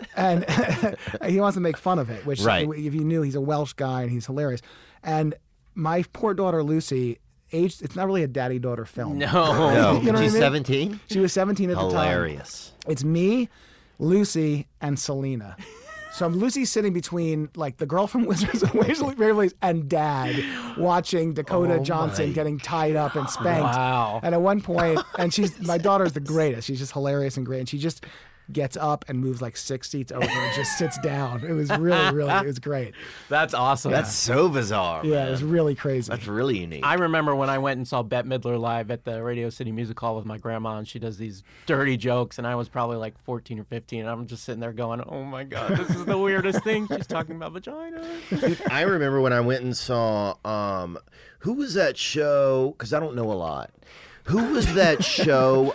he wants to make fun of it, which Right. if you knew, he's a Welsh guy and he's hilarious. And my poor daughter Lucy, it's not really a daddy-daughter film. No. No, You know what I she's mean? 17. She was 17 at the time. Hilarious. It's me, Lucy, and Selena. So Lucy's sitting between like the girl from Wizards of Waverly Place and Dad, watching Dakota Johnson getting tied up and spanked. Wow. And at one point, and my daughter's the greatest. She's just hilarious and great. And she just gets up and moves like 6 seats over and just sits down. It was really, it was great. That's awesome. That's so bizarre. Yeah, man. it was really crazy. That's really unique. I remember when I went and saw Bette Midler live at the Radio City Music Hall with my grandma, and she does these dirty jokes, and I was probably like 14 or 15, and I'm just sitting there going, oh my God, this is the weirdest thing. She's talking about vagina. I remember when I went and saw, who was that show? Because I don't know a lot. Who was that show?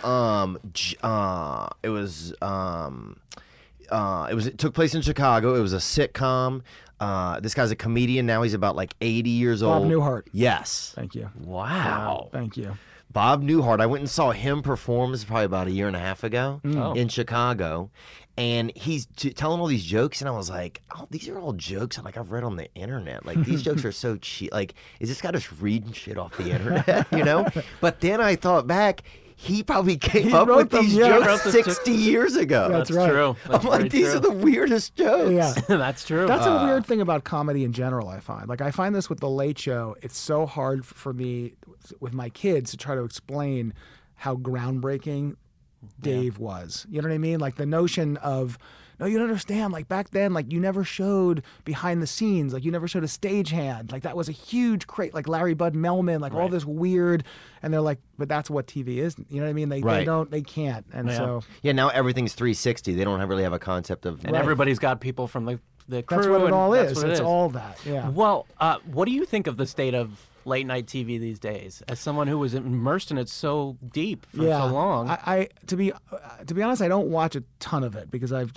It took place in Chicago. It was a sitcom. This guy's a comedian now. He's about like 80 years old. Bob Newhart. Yes. Thank you. Wow. Thank you. Bob Newhart. I went and saw him perform. This is probably about a year and a half ago in Chicago. And he's telling all these jokes, and I was like, "Oh, these are all jokes I've read on the internet. Like these jokes are so cheap. Like, is this guy just reading shit off the internet? You know?" But then I thought back, he probably came up with these jokes 60 years ago. That's right. True. That's I'm like, these are the weirdest jokes. Yeah. That's true. That's a weird thing about comedy in general, I find. Like, I find this with The Late Show. It's so hard for me, with my kids, to try to explain how groundbreaking Dave was. You know what I mean? Like, the notion of, no, you don't understand. Like, back then, like, you never showed behind the scenes. Like, you never showed a stagehand. Like, that was a huge crate. Like, Larry Bud Melman, like, all this weird. And they're like, but that's what TV is. You know what I mean? They can't. And so. Yeah, now everything's 360. They don't really have a concept of. And everybody's got people from the crew. That's what it all is. It's all that. Yeah. Well, what do you think of the state of late night TV these days? As someone who was immersed in it so deep for so long, to be honest, I don't watch a ton of it because I've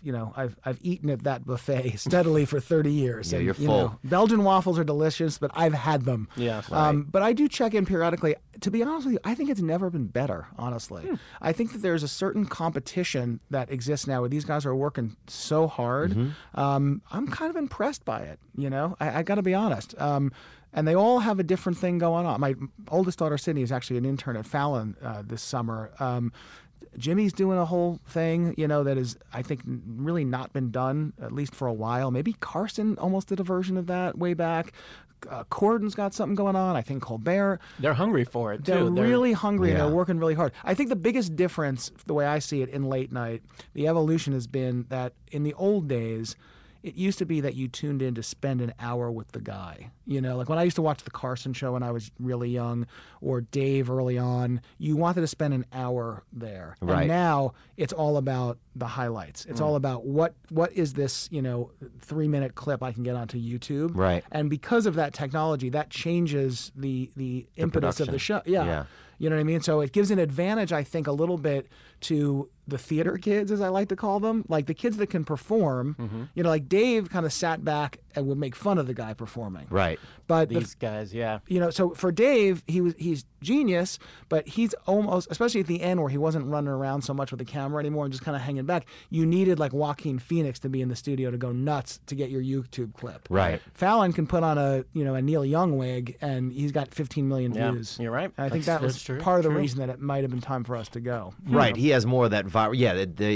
eaten at that buffet steadily for 30 years. Yeah, and, you're full. Belgian waffles are delicious, but I've had them. Yeah. But I do check in periodically. To be honest with you, I think it's never been better. Honestly, I think that there's a certain competition that exists now where these guys are working so hard. I'm kind of impressed by it. You know, I got to be honest. And they all have a different thing going on. My oldest daughter, Sydney, is actually an intern at Fallon this summer. Jimmy's doing a whole thing, that is, I think, really not been done, at least for a while. Maybe Carson almost did a version of that way back. Corden's got something going on. I think Colbert. They're hungry for it, too. They're really hungry, and they're working really hard. I think the biggest difference, the way I see it in late night, the evolution has been that in the old days, it used to be that you tuned in to spend an hour with the guy. Like when I used to watch the Carson show when I was really young, or Dave early on, you wanted to spend an hour there. Right. And now it's all about the highlights. It's all about what is this, 3-minute clip I can get onto YouTube. Right. And because of that technology, that changes the impetus of the show. Yeah. You know what I mean? So it gives an advantage, I think, a little bit to the theater kids, as I like to call them, like the kids that can perform. Like Dave kind of sat back and would make fun of the guy performing. Right. But these guys, yeah. So for Dave, he's genius, but he's almost, especially at the end where he wasn't running around so much with the camera anymore and just kind of hanging back, you needed like Joaquin Phoenix to be in the studio to go nuts to get your YouTube clip. Right. Fallon can put on a Neil Young wig and he's got 15 million views. You're right. And I think that was part of the reason that it might have been time for us to go. Right. He has more of that viral. Yeah.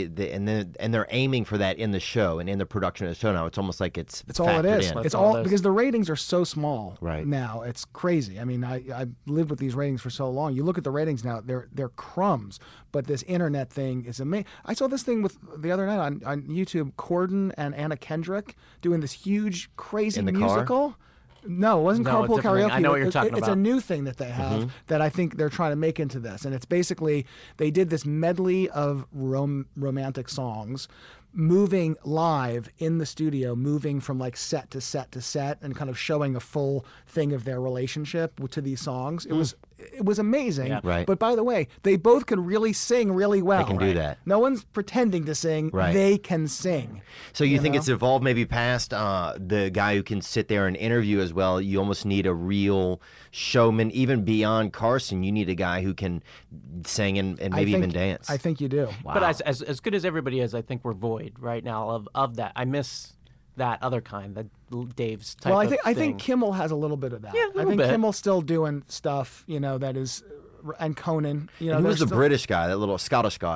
And they're aiming for that in the show and in the production of the show now. It's almost like it's all it is. In. It's all because the ratings are so small right now. It's crazy. I mean, I lived with these ratings for so long. You look at the ratings now; they're crumbs. But this internet thing is amazing. I saw this thing with the other night on YouTube. Corden and Anna Kendrick doing this huge, crazy musical. Car? No, it wasn't Carpool Karaoke. I know what you're talking about. It's a new thing that they have that I think they're trying to make into this. And it's basically, they did this medley of romantic songs, moving live in the studio, moving from like set to set to set and kind of showing a full thing of their relationship to these songs. It was amazing. Yeah. Right. But by the way, they both can really sing really well. They can do that. No one's pretending to sing. Right. They can sing. So you think it's evolved maybe past the guy who can sit there and interview as well? You almost need a real showman. Even beyond Carson, you need a guy who can sing and maybe even dance. I think you do. Wow. But as good as everybody is, I think we're void right now of that. I miss that other kind, that Dave's type of thing. I think Kimmel has a little bit of that. Yeah, I think Kimmel's still doing stuff, that is, and Conan. And who was the British guy, that little Scottish guy?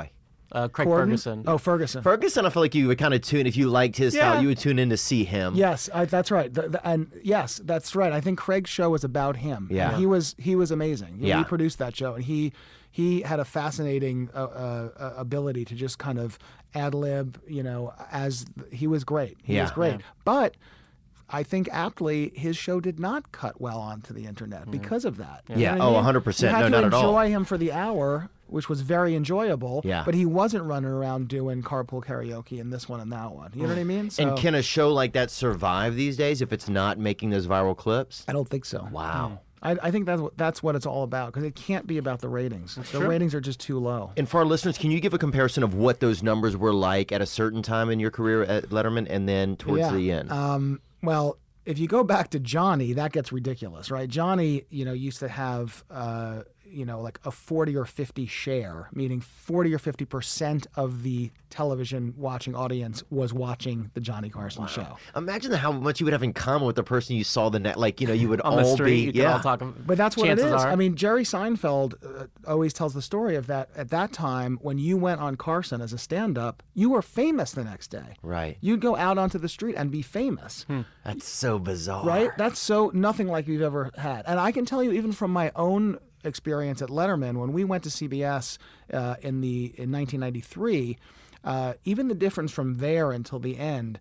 Craig Corden? Ferguson. Oh, Ferguson. Ferguson, I feel like you would kind of tune, if you liked his style, you would tune in to see him. Yes, that's right. And yes, that's right. I think Craig's show was about him. Yeah. And he was amazing. He produced that show, and he had a fascinating ability to just kind of ad lib. As he was great. He was great. Yeah. But I think aptly his show did not cut well onto the internet because of that. You Yeah. know what I mean? 100%. You had No, to not at all. enjoy him for the hour, which was very enjoyable. Yeah. But he wasn't running around doing carpool karaoke and this one and that one. You know what I mean? So, And can a show like that survive these days if it's not making those viral clips? I don't think so. Wow. I think that's what it's all about, because it can't be about the ratings. The ratings are just too low. And for our listeners, can you give a comparison of what those numbers were like at a certain time in your career at Letterman and then towards the end? Well, if you go back to Johnny, that gets ridiculous, right? Johnny, used to have, like a 40 or 50 share, meaning 40 or 50% of the television watching audience was watching the Johnny Carson show. Imagine how much you would have in common with the person you saw the net. Like, you would On all the street, you be, could all talk. But that's what it is. Chances are. I mean, Jerry Seinfeld always tells the story of that. At that time, when you went on Carson as a stand-up, you were famous the next day. Right. You'd go out onto the street and be famous. That's so bizarre. Right? That's so nothing like you've ever had. And I can tell you, even from my own experience at Letterman, when we went to CBS in 1993, even the difference from there until the end,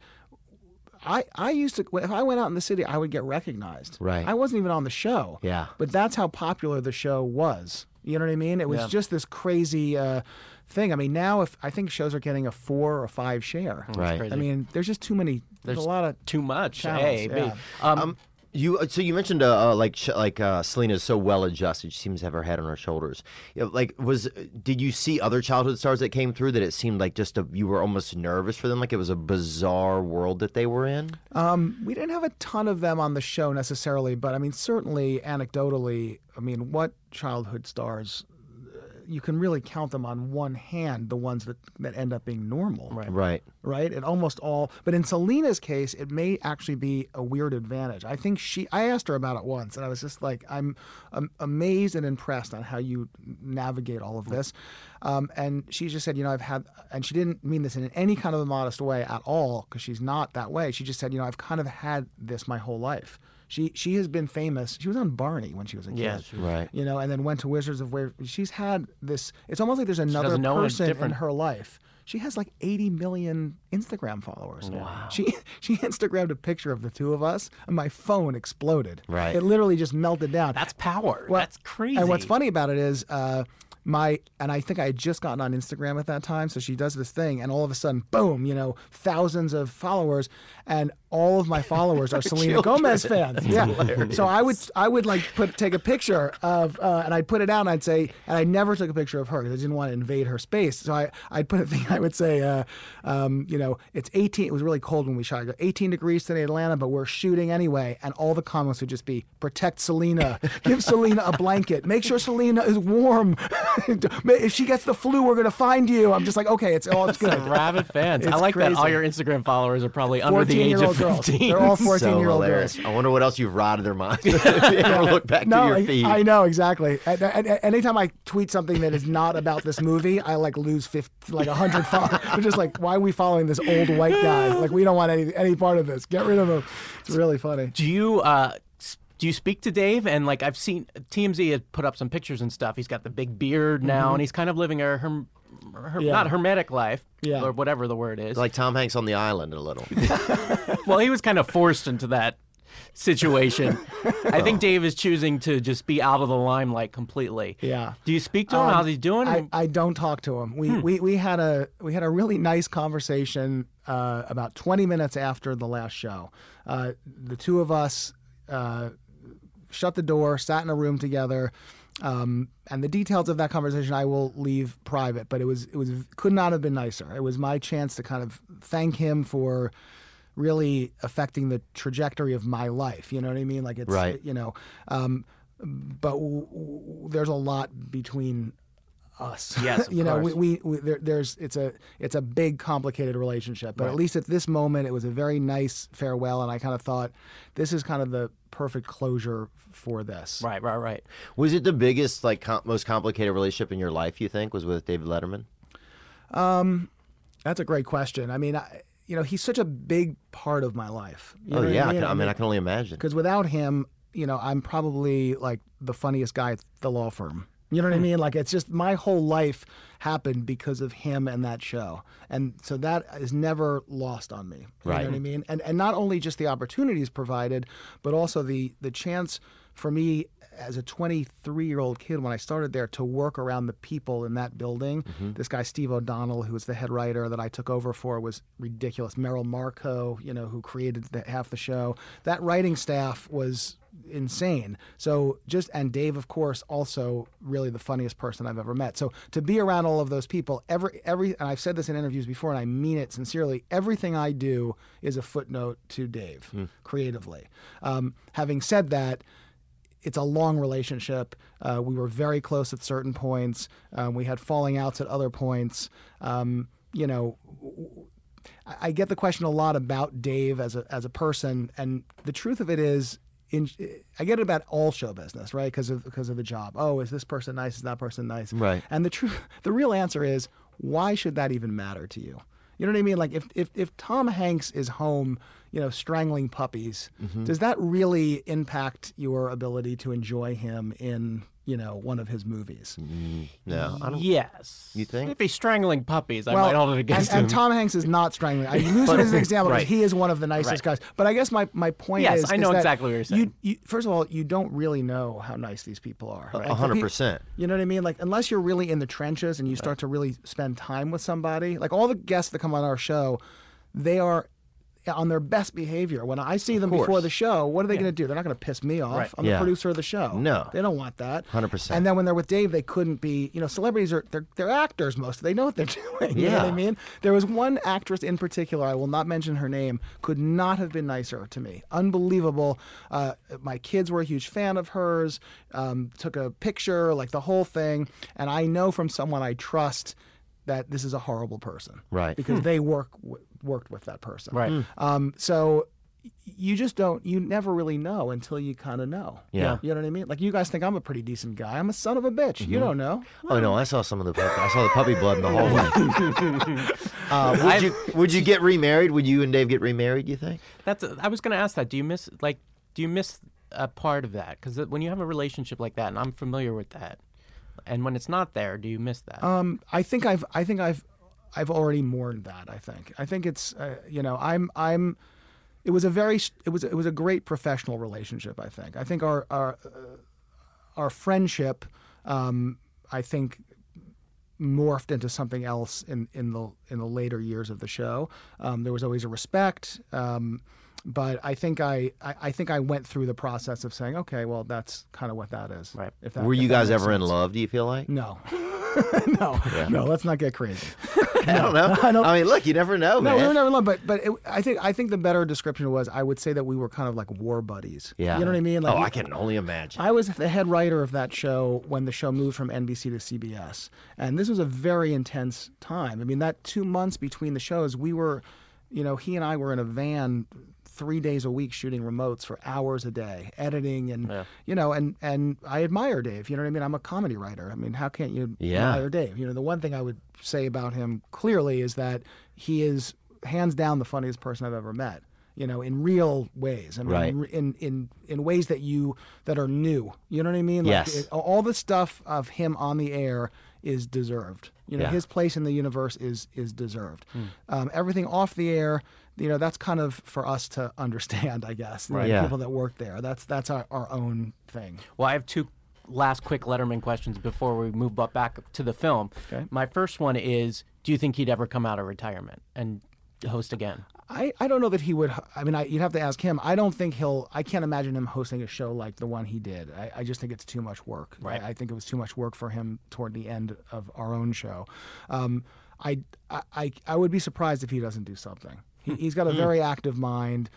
I used to, if I went out in the city, I would get recognized. Right. I wasn't even on the show. Yeah. But that's how popular the show was. You know what I mean? It was just this crazy thing. I mean, now I think shows are getting a 4 or 5 share. Right. crazy. I mean, there's just too many. There's a lot of Too much. channels, A, B. yeah. You mentioned Selena's so well adjusted. She seems to have her head on her shoulders. Did you see other childhood stars that came through that it seemed like you were almost nervous for them, like it was a bizarre world that they were in? We didn't have a ton of them on the show necessarily, but I mean, certainly anecdotally, I mean, what childhood stars, you can really count them on one hand, the ones that end up being normal. Right. Right? It almost all, but in Selena's case, it may actually be a weird advantage. I think I asked her about it once, and I was just like, I'm amazed and impressed on how you navigate all of this. And she just said, I've had, and she didn't mean this in any kind of a modest way at all, because she's not that way. She just said, I've kind of had this my whole life. She has been famous. She was on Barney when she was a kid. Yes, right. And then went to Wizards of Waverly. She's had this. It's almost like there's another doesn't know it's person in different. her life. She has like 80 million Instagram followers. Wow. She Instagrammed a picture of the two of us, and my phone exploded. Right. It literally just melted down. That's power. Well, That's crazy. And what's funny about it is, and I think I had just gotten on Instagram at that time, so she does this thing, and all of a sudden, boom, thousands of followers, and all of my followers are Selena Gomez fans. Yeah. So I would like take a picture of, and I'd put it out, and I'd say, and I never took a picture of her because I didn't want to invade her space. So I'd put a thing. I would say, it's 18. It was really cold when we shot. I go, 18 degrees today in Atlanta, but we're shooting anyway. And all the comments would just be, protect Selena, give Selena a blanket, make sure Selena is warm. If she gets the flu, we're gonna find you. I'm just like, okay, it's good. Rabid fans. I It's like that all crazy. your Instagram followers are probably under the age of 14-year-old girls. 15. They're all So 14-year-old hilarious. girls. I wonder what else you've rotted their minds. If you ever look back to your feed. I know exactly. Anytime I tweet something that is not about this movie, I like lose 100 followers. I'm just like, why are we following this old white guy? Like, we don't want any part of this. Get rid of him. It's really funny. Do you speak to Dave? And like I've seen TMZ has put up some pictures and stuff. He's got the big beard now, and he's kind of living a not hermetic life, or whatever the word is. Like Tom Hanks on the island a little. Well, he was kind of forced into that situation. I think Dave is choosing to just be out of the limelight completely. Yeah. Do you speak to him? How's he doing? I don't talk to him. We had a really nice conversation about 20 minutes after the last show. The two of us shut the door, sat in a room together, and the details of that conversation I will leave private. But it could not have been nicer. It was my chance to kind of thank him for really affecting the trajectory of my life. You know what I mean? Like it's right. But there's a lot between us. Yes, of course. It's a big, complicated relationship. But Right. at least at this moment, it was a very nice farewell, and I kind of thought this is kind of the perfect closure for this. Right. Was it the biggest, most complicated relationship in your life, you think, was with David Letterman? That's a great question. I mean, he's such a big part of my life. You know Oh what yeah, I mean? I can only imagine. Because without him, I'm probably like the funniest guy at the law firm. You know what I mean? Like, it's just my whole life happened because of him and that show. And so that is never lost on me. You Right. know what I mean? And not only just the opportunities provided, but also the chance for me as a 23-year-old kid when I started there to work around the people in that building. This guy, Steve O'Donnell, who was the head writer that I took over for, was ridiculous. Merrill Marco, who created half the show. That writing staff was insane. So and Dave, of course, also really the funniest person I've ever met. So to be around all of those people, and I've said this in interviews before, and I mean it sincerely, everything I do is a footnote to Dave creatively. Having said that, it's a long relationship. We were very close at certain points. We had falling outs at other points. I get the question a lot about Dave as a person, and the truth of it is, I get it about all show business, right? Because of the job. Oh, is this person nice? Is that person nice? Right. And the real answer is, why should that even matter to you? You know what I mean? Like if Tom Hanks is home, strangling puppies, does that really impact your ability to enjoy him in, one of his movies? No, I don't. Yes. You think? If he's strangling puppies, I might hold it against him. And Tom Hanks is not strangling. I use him as an example because Right. he is one of the nicest guys. But I guess my point Yes, is, I know is that exactly what you're saying. You, first of all, you don't really know how nice these people are. Right? 100%. You know what I mean? Like, unless you're really in the trenches and you start to really spend time with somebody, like all the guests that come on our show, they are on their best behavior. When I see them course. before the show, what are they going to do? They're not going to piss me off. Right. I'm the producer of the show. No. They don't want that. 100%. And then when they're with Dave, they couldn't be, celebrities they're actors most. They know what they're doing. You know what I Yeah. mean? There was one actress in particular, I will not mention her name, could not have been nicer to me. Unbelievable. My kids were a huge fan of hers, took a picture, like the whole thing. And I know from someone I trust that this is a horrible person. Right. Because they worked with that person. Right. So you never really know until you kind of know. Yeah. You know what I mean? Like, you guys think I'm a pretty decent guy. I'm a son of a bitch. You don't know. Oh no, I saw some of the puppy. I saw the puppy blood in the hallway. Would you get remarried? Would you and Dave get remarried? You think? I was going to ask that. Do you miss a part of that? Because when you have a relationship like that, and I'm familiar with that, and when it's not there, do you miss that? I think I've already mourned that. I think it's it was a great professional relationship. I think our friendship I think morphed into something else in the later years of the show. There was always a respect. But I think I went through the process of saying, okay, well, that's kind of what that is. Right. Were you guys ever in love? Do you feel like? No. No. Let's not get crazy. I don't know. I mean, look, you never know, No, man. we were never in love. But I think the better description was, I would say that we were kind of like war buddies. Yeah. You know what I mean? Like, I can only imagine. I was the head writer of that show when the show moved from NBC to CBS, and this was a very intense time. I mean, that 2 months between the shows, we were, he and I were in a van 3 days a week shooting remotes for hours a day, editing, and and I admire Dave. You know what I mean? I'm a comedy writer. I mean, how can't you admire Dave? The one thing I would say about him clearly is that he is hands down the funniest person I've ever met. In real ways. I mean, Right. in ways that are new. You know what I mean? Like, Yes. all the stuff of him on the air is deserved. Yeah. His place in the universe is deserved. Everything off the air, that's kind of for us to understand, I guess. Right. Yeah. People that work there. That's our own thing. Well, I have two last quick Letterman questions before we move back to the film. Okay. My first one is, do you think he'd ever come out of retirement and host again? I don't know that he would. I mean, you'd have to ask him. I don't think I can't imagine him hosting a show like the one he did. I just think it's too much work. Right. I think it was too much work for him toward the end of our own show. I would be surprised if he doesn't do something. He's got a very active mind.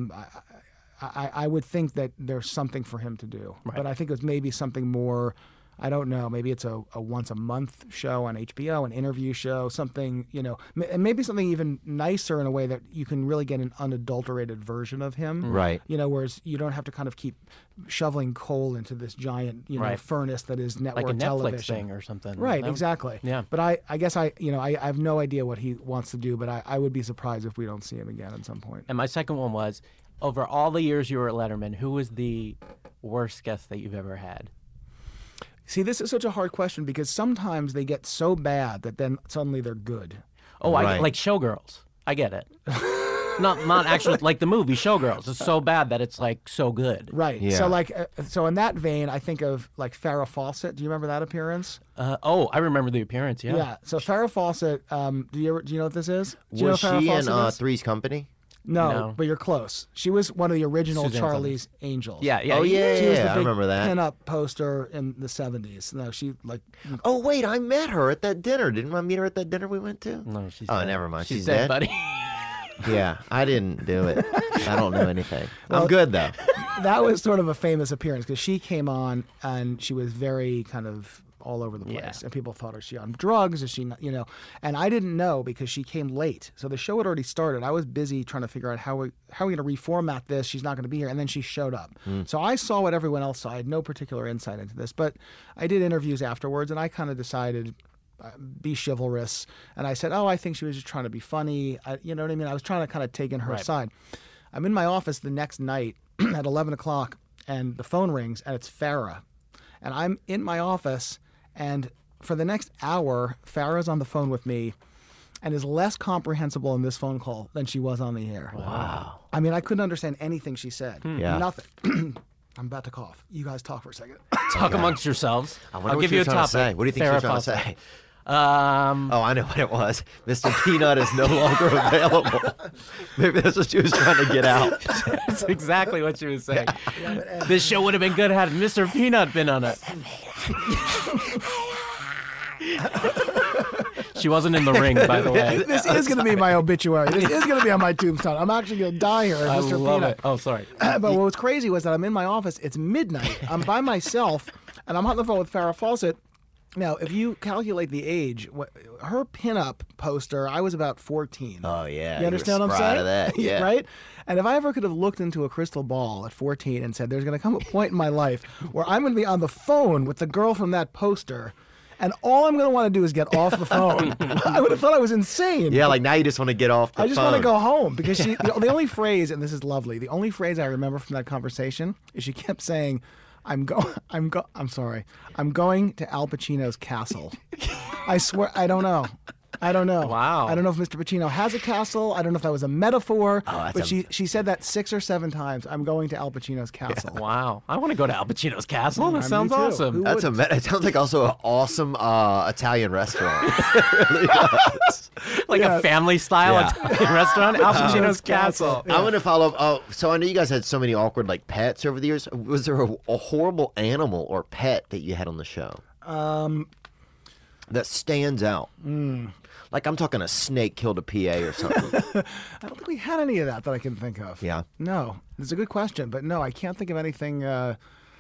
I would think that there's something for him to do. Right. But I think it's maybe something more I don't know. Maybe it's a once a month show on HBO, an interview show, something, and maybe something even nicer in a way that you can really get an unadulterated version of him. Right. Whereas you don't have to kind of keep shoveling coal into this giant, Right. furnace that is network like a Netflix television. thing or something. Right, That- exactly. Yeah. But I guess I have no idea what he wants to do, but I would be surprised if we don't see him again at some point. And my second one was, over all the years you were at Letterman, who was the worst guest that you've ever had? See, this is such a hard question because sometimes they get so bad that then suddenly they're good. Oh, Right. like Showgirls. I get it. not actually like the movie Showgirls. It's so bad that it's like so good. Right. Yeah. So so in that vein, I think of like Farrah Fawcett. Do you remember that appearance? I remember the appearance. Yeah. Yeah. So Farrah Fawcett. Do you know what this is? Do you Was know who Farrah she in Fawcett is? Three's Company? No, No. but you're close. She was one of the original Suzanne Charlie's Angels. Yeah. Oh, yeah, She was the I big remember that. pin-up poster in the 70s. No, she like Oh, wait, I met her at that dinner. Didn't I meet her at that dinner we went to? No, she's Oh, dead. never mind. She's She's dead, dead? buddy. Yeah, I didn't do it. I don't know anything. I'm good, though. that was sort of a famous appearance because she came on and she was very kind of all over the place, Yeah. and people thought, is she on drugs? Is she not? And I didn't know because she came late, so the show had already started. I was busy trying to figure out how are we going to reformat this. She's not going to be here, and then she showed up. So I saw what everyone else saw. I had no particular insight into this, but I did interviews afterwards, and I kind of decided. Be chivalrous, and I said, "Oh, I think she was just trying to be funny." You know what I mean? I was trying to kind of take in her Right. side. I'm in my office the next night at 11 o'clock, and the phone rings, and it's Farrah, and I'm in my office, and for the next hour, Farrah's on the phone with me, and is less comprehensible in this phone call than she was on the air. Wow. I mean, I couldn't understand anything she said. Yeah. Nothing. I'm about to cough. You guys talk for a second. Talk amongst yourselves. I wonder I'll what give she you a was trying to topic. say. What do you think she Farrah was trying to Fawcett. say? Um, Oh, I know what it was. Mr. Peanut is no longer available. Maybe that's what she was trying to get out. That's exactly what she was saying. This show would have been good had Mr. Peanut been on it. She wasn't in the ring, by the way. This is going to be my obituary. This is going to be on my tombstone. I'm actually going to die here, I Mr. love Peanut. it. Oh, sorry. But what was crazy was that I'm in my office. It's midnight. I'm by myself, and I'm on the phone with Farrah Fawcett. Now, if you calculate the age, her pinup poster, I was about 14. Oh, yeah. You understand what I'm proud saying? of that. Yeah. Right? And if I ever could have looked into a crystal ball at 14 and said, there's going to come a point in my life where I'm going to be on the phone with the girl from that poster, and all I'm going to want to do is get off the phone, I would have thought I was insane. Yeah, like now you just want to get off the I just phone. want to go home because the only phrase, and this is lovely, the only phrase I remember from that conversation is she kept saying, I'm going to Al Pacino's castle. I swear, I don't know. Wow. I don't know if Mr. Pacino has a castle. I don't know if that was a metaphor. that's but she said that 6 or 7 times. I'm going to Al Pacino's castle. Wow. I want to go to Al Pacino's castle. That Me sounds too. awesome. Who That's it sounds like also an awesome Italian restaurant. It really does. Like Yeah. a family style Yeah. Italian restaurant. Al Pacino's castle. Yeah. I'm going to follow up. Oh, so I know you guys had so many awkward like pets over the years. Was there a horrible animal or pet that you had on the show? That stands out. Like I'm talking a snake killed a PA or something. I don't think we had any of that I can think of. Yeah. No, it's a good question, but no, I can't think of anything. Where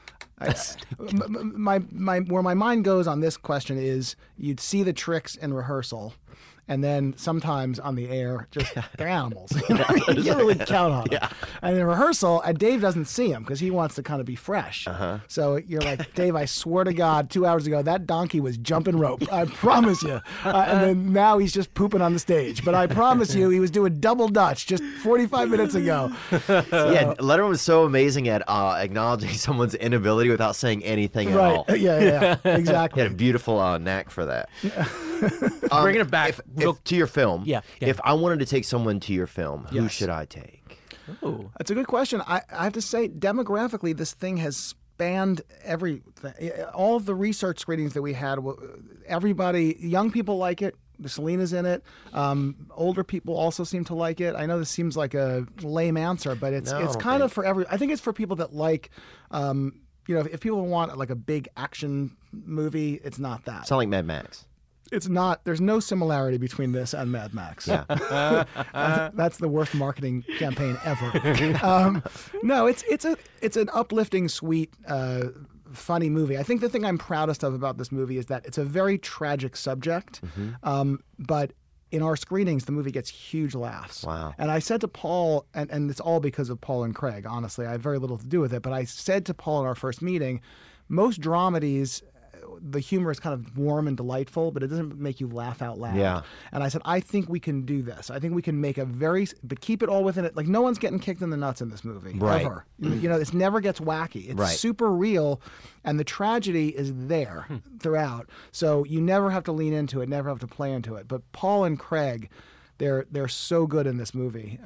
my mind goes on this question is you'd see the tricks in rehearsal, and then sometimes on the air, just they're animals. You can't really count on them. And in rehearsal, Dave doesn't see them because he wants to kind of be fresh. So you're like, Dave, I swear to God, 2 hours ago, that donkey was jumping rope. I promise you. And then now he's just pooping on the stage. But I promise you, he was doing double Dutch just 45 minutes ago. Yeah, Letterman was so amazing at acknowledging someone's inability without saying anything at all. Right. Yeah, He exactly. had a beautiful knack for that. Bringing it back. To your film, Yeah. if I wanted to take someone to your film, who Yes. should I take? Ooh. That's a good question. I have to say, demographically, this thing has spanned everything. All of the research screenings that we had, everybody, young people like it. Selena's in it. Older people also seem to like it. I know this seems like a lame answer, but it's No, I don't kind of think- for I think it's for people that like, if people want like a big action movie, it's not that. Sound like Mad Max. It's not. There's no similarity between this and Mad Max. Yeah. That's the worst marketing campaign ever. No, it's an uplifting, sweet funny movie. I think the thing I'm proudest of about this movie is that it's a very tragic subject, but in our screenings, the movie gets huge laughs. Wow. And I said to Paul, and it's all because of Paul and Craig, honestly. I have very little to do with it, but I said to Paul in our first meeting, most dramedies, the humor is kind of warm and delightful, but it doesn't make you laugh out loud. Yeah. And I said, I think we can do this. I think we can make but keep it all within it. Like, no one's getting kicked in the nuts in this movie. Right. Ever. You know, it never gets wacky. It's Right. super real, and the tragedy is there throughout. So you never have to lean into it, never have to play into it. But Paul and Craig, they're so good in this movie.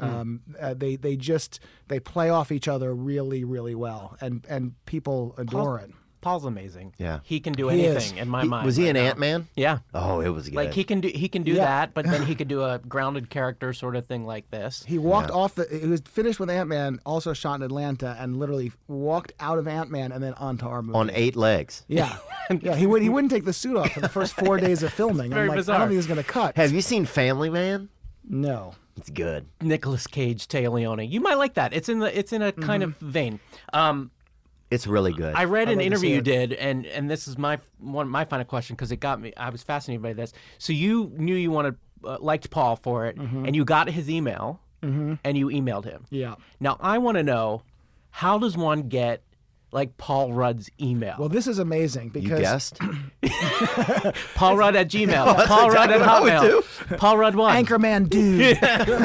They play off each other really, really well, and people adore it. Paul's amazing. Yeah. He can do He anything is. in my mind. Was he right an now. Ant-Man? Yeah. Oh, it was good. Like he can do Yeah. that, but then he could do a grounded character sort of thing like this. He walked off he was finished with Ant-Man, also shot in Atlanta, and literally walked out of Ant-Man and then onto our movie. On 8 legs. Yeah. Yeah, he wouldn't take the suit off for the first 4 days of filming. Very I'm like, bizarre. I don't think he's going to cut. Have you seen Family Man? No. It's good. Nicolas Cage, Téa Leone. You might like that. It's in a kind of vein. It's really good. I read an like to interview see you it. did, and this is my final question because it got me. I was fascinated by this. So you knew you liked Paul for it, and you got his email, and you emailed him. Yeah. Now I want to know, how does one get like Paul Rudd's email? Well, this is amazing you because guessed? Paul Rudd at Gmail. Paul Rudd at exactly what I would Hotmail. Paul Rudd one. Anchorman dude.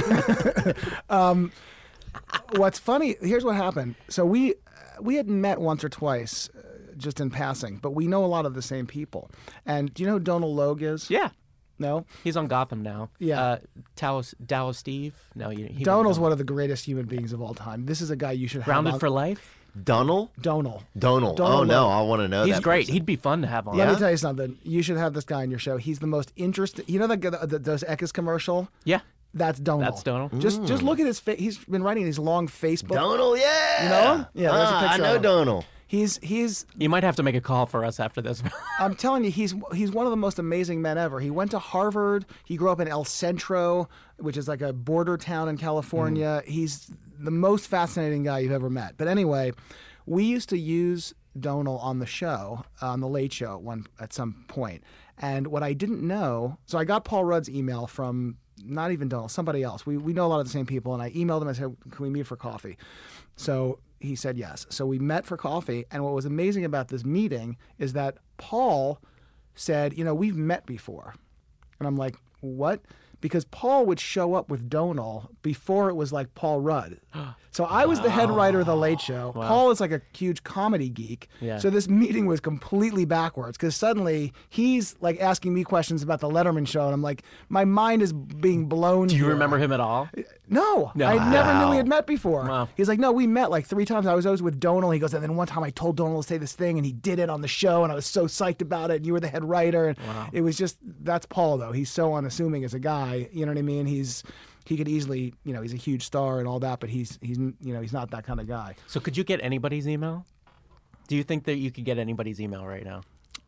What's funny, here's what happened. So we had met once or twice, just in passing, but we know a lot of the same people. And do you know who Donald Logue is? Yeah. No? He's on Gotham now. Yeah. Dallas Steve. No, he Donald's one of the greatest human beings of all time. This is a guy you should have Grounded on. for Life. Donald? Donald. Donald. Donald Oh, no. Logue. I want to know He's that great. person. He'd be fun to have on. Let Yeah? me tell you something. You should have this guy on your show. He's the most interesting. You know the Dos Equis commercial? Yeah. That's Donald. That's Donald. Just look at his face. He's been writing these long Facebook. Donald, yeah. You know him? Yeah, there's a I picture know of him. Donald. He's You might have to make a call for us after this. I'm telling you, he's one of the most amazing men ever. He went to Harvard. He grew up in El Centro, which is like a border town in California. He's the most fascinating guy you've ever met. But anyway, we used to use Donald on the show, on the Late Show at some point. And what I didn't know, so I got Paul Rudd's email from not even Donald, somebody else. We know a lot of the same people, and I emailed him and said, "Can we meet for coffee?" So he said yes. So we met for coffee, and what was amazing about this meeting is that Paul said, "We've met before." And I'm like, "What?" Because Paul would show up with Donald before it was like Paul Rudd. So I was the head writer of The Late Show. Wow. Paul is like a huge comedy geek. Yeah. So this meeting was completely backwards because suddenly he's like asking me questions about The Letterman Show. And I'm like, my mind is being blown. Do you remember him at all? No, No. I never knew Wow. we had met before. Wow. He's like, no, we met like 3 times. I was always with Donald. He goes, and then one time I told Donald to say this thing, and he did it on the show, and I was so psyched about it. And you were the head writer, and it was just that's Paul though. He's so unassuming as a guy. You know what I mean? He could easily, he's a huge star and all that, but he's not that kind of guy. So could you get anybody's email? Do you think that you could get anybody's email right now?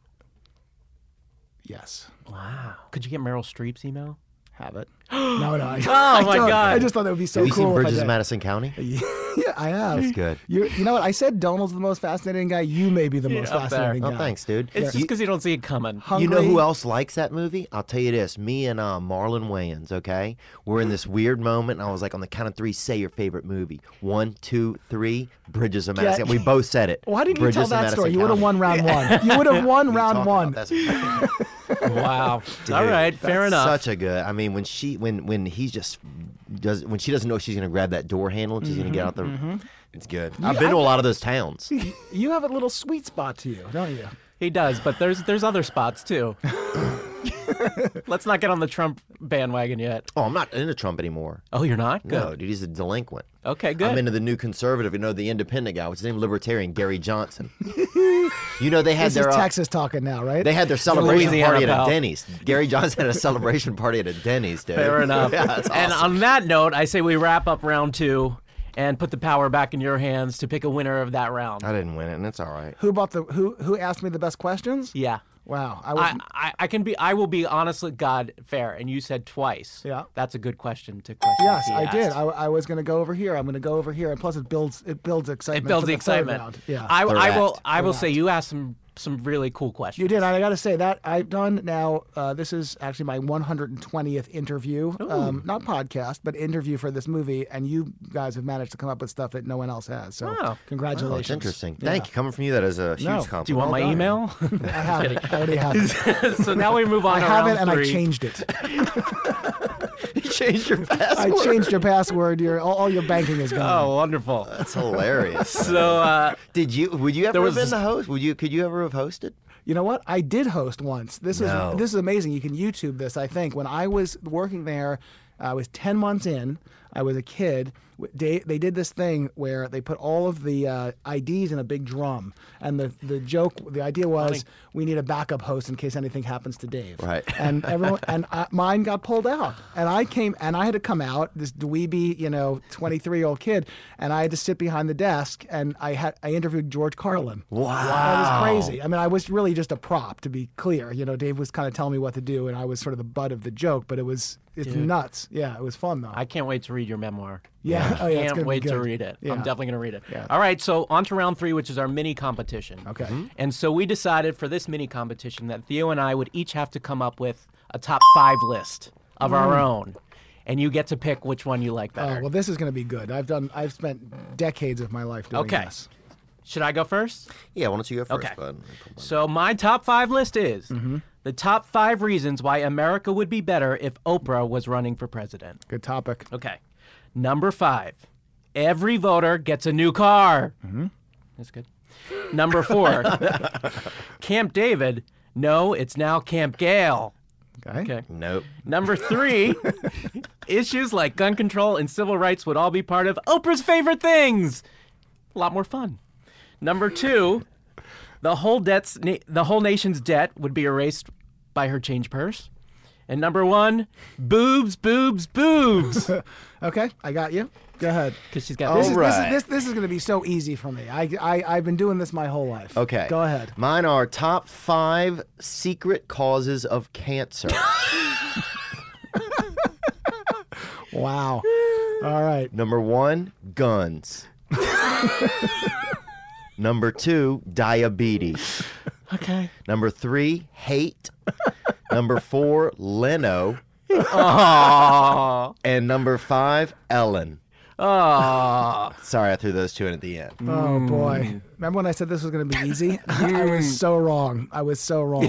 Yes, Wow. Could you get Meryl Streep's email? have it. No. Oh I my don't. God. I just thought that would be so Have you cool. seen if I Bridges did. of Madison County? Yeah, I have. It's good. You know what? I said Donald's the most fascinating guy. You may be the most up there. fascinating Oh, guy. thanks, dude. It's just because you don't see it coming. You know Hungry. who else likes that movie? I'll tell you this. Me and Marlon Wayans, okay? We're in this weird moment, and I was like, on the count of 3, say your favorite movie. 1, 2, 3. Bridges of Madison. We both said it. Why didn't Bridges you of tell that Madison story? You would have County. won round one. You would have won What are you round talking one. about? That's Wow. Dude, All right. Fair enough. Such a good. I mean, when she doesn't know she's gonna grab that door handle and she's gonna get out the. It's good. I've been to a lot of those towns. You have a little sweet spot to you, don't you? He does, but there's other spots too. Let's not get on the Trump bandwagon yet. Oh, I'm not into Trump anymore. Oh, you're not? Good. No, dude, he's a delinquent. Okay, good. I'm into the new conservative, the independent guy. What's his name? Libertarian, Gary Johnson. They had This their is Texas talking now, right? they had their celebration Louisiana, party at pal. a Denny's. Gary Johnson had a celebration party at a Denny's, dude. Fair enough. Yeah, that's And awesome. on that note, I say we wrap up round 2 and put the power back in your hands to pick a winner of that round. I didn't win it, and it's all right. Who asked me the best questions? Yeah. Wow. I was. I will be honestly God fair, and you said twice. Yeah. That's a good question to question. Yes, I did. I was going to go over here. I'm going to go over here, and plus it builds excitement. It builds for the the third excitement. round. Yeah. I will say you asked some really cool questions. You did. I got to say that I've done now. This is actually my 120th interview, not podcast, but interview for this movie, and you guys have managed to come up with stuff that no one else has. So Oh. congratulations. Oh, it's interesting. Thank you. Coming from you, that is a huge compliment. Do you want my done. email? I have it. I already have it. So now we move on I to have round it, and I three. changed it. You changed your I password. changed your password. All your banking is gone. Oh, wonderful. That's hilarious. So Would you ever There have was- been the host? Could you ever have hosted? You know what? I did host once. This No. is amazing. You can YouTube this. I think when I was working there, I was 10 months in. I was a kid. They did this thing where they put all of the IDs in a big drum, and the idea was we need a backup host in case anything happens to Dave. Right. And everyone mine got pulled out, and I had to come out, this dweeby 23-year-old kid, and I had to sit behind the desk, and I interviewed George Carlin. Wow. That was crazy. I mean, I was really just a prop, to be clear. Dave was kind of telling me what to do, and I was sort of the butt of the joke, but it's nuts. Yeah, it was fun, though. I can't wait to read your memoir. Yeah. Oh, yeah, it's Can't gonna be wait to good. read it. Yeah. I'm definitely going to read it. Yeah. All right, so on to round 3, which is our mini competition. Okay. And so we decided for this mini competition that Theo and I would each have to come up with a top 5 list of our own. And you get to pick which one you like better. Oh, well, this is going to be good. I've spent decades of my life doing Okay. this. Should I go first? Yeah, why don't you go first, Okay. bud? So my top 5 list is the top 5 reasons why America would be better if Oprah was running for president. Good topic. Okay. Number 5, every voter gets a new car. That's good. Number 4, Camp David. No, it's now Camp Gale. Okay. Okay. Nope. Number 3, issues like gun control and civil rights would all be part of Oprah's favorite things. A lot more fun. Number 2, the whole nation's debt would be erased by her change purse. And number 1, boobs, boobs, boobs. Okay, I got you. Go ahead. Because she's got This boobs. is this is going to be so easy for me. I've been doing this my whole life. Okay. Go ahead. Mine are top 5 secret causes of cancer. Wow. All right. Number 1, guns. Number 2, diabetes. Okay. Number 3, hate. Number 4, Leno. Aww. And number 5, Ellen. Aww. Sorry, I threw those 2 in at the end. Oh boy. Remember when I said this was going to be easy? I was so wrong. I was so wrong.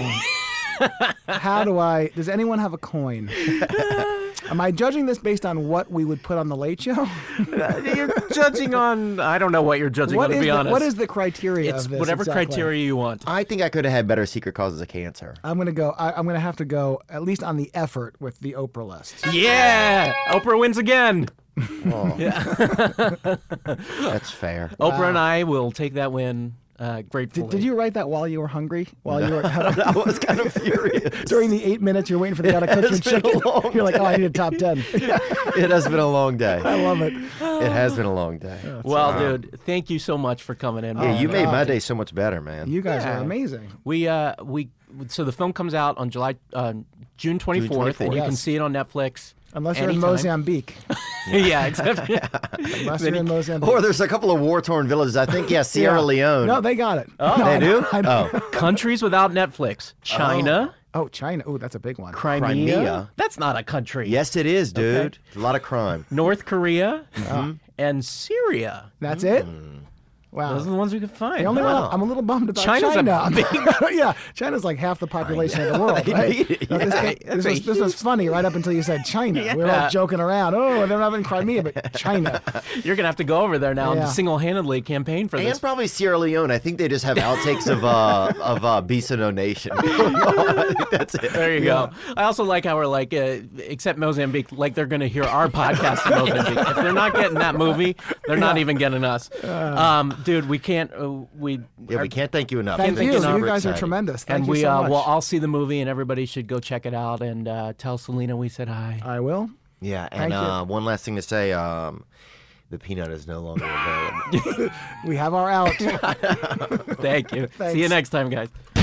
Does anyone have a coin? Am I judging this based on what we would put on the Late Show? You're judging on, I don't know what you're judging on, to be honest. What is the criteria It's of this? whatever exactly? criteria you want. I think I could have had better secret causes of cancer. I'm gonna go. I'm gonna have to go at least on the effort with the Oprah list. Yeah! Oprah wins again. Oh, Yeah. that's fair. Oprah and I will take that win gratefully. Did you write that while you were hungry? While you were I was kind of furious. during the 8 minutes you're waiting for the guy to cook your It's been a chicken? long You're like, oh, I need a top 10. It has been a long day. I love it. It has been a long day. Well, dude, thank you so much for coming in. Yeah, you made my God. day so much better, man. You guys Yeah. are amazing. So the film comes out on June 24th, and you can Yes. see it on Netflix. Unless you're in anytime. Mozambique. Yeah, except Unless you're in Mozambique. Or there's a couple of war-torn villages. I think, Sierra Yeah. Leone. No, they got it. Oh, No, They I do? know, I know. Oh, countries without Netflix: China, Oh, China. Oh, that's a big one. Crimea. Crimea. That's not a country. yes, it is, dude. Okay. A lot of crime. North Korea and Syria. That's it? Wow. Those are the ones we could find. The only Wow. one I'm a little bummed about China's a China. Yeah, China's like half the population of the world, They right? need it, Now, this was funny right up until you said China. We were all Yeah. joking around. Oh, they're not in Crimea, but China. You're gonna have to go over there now Yeah. and single-handedly campaign for And this. probably Sierra Leone. I think they just have outtakes of Bisano Nation. I think that's it. There you go. I also like how we're like, except Mozambique, like they're going to hear our podcast in Mozambique. If they're not getting that movie, they're not even getting us. Dude, we can't. We can't thank you enough. Thank thank you. you, You Super guys are excited. tremendous. Thank and you we so much. we'll all see the movie, and everybody should go check it out and tell Selena we said hi. I will. Yeah, and Thank you. one last thing to say. The peanut is no longer available. We have our out. Thank you. See you Thanks. next time, guys.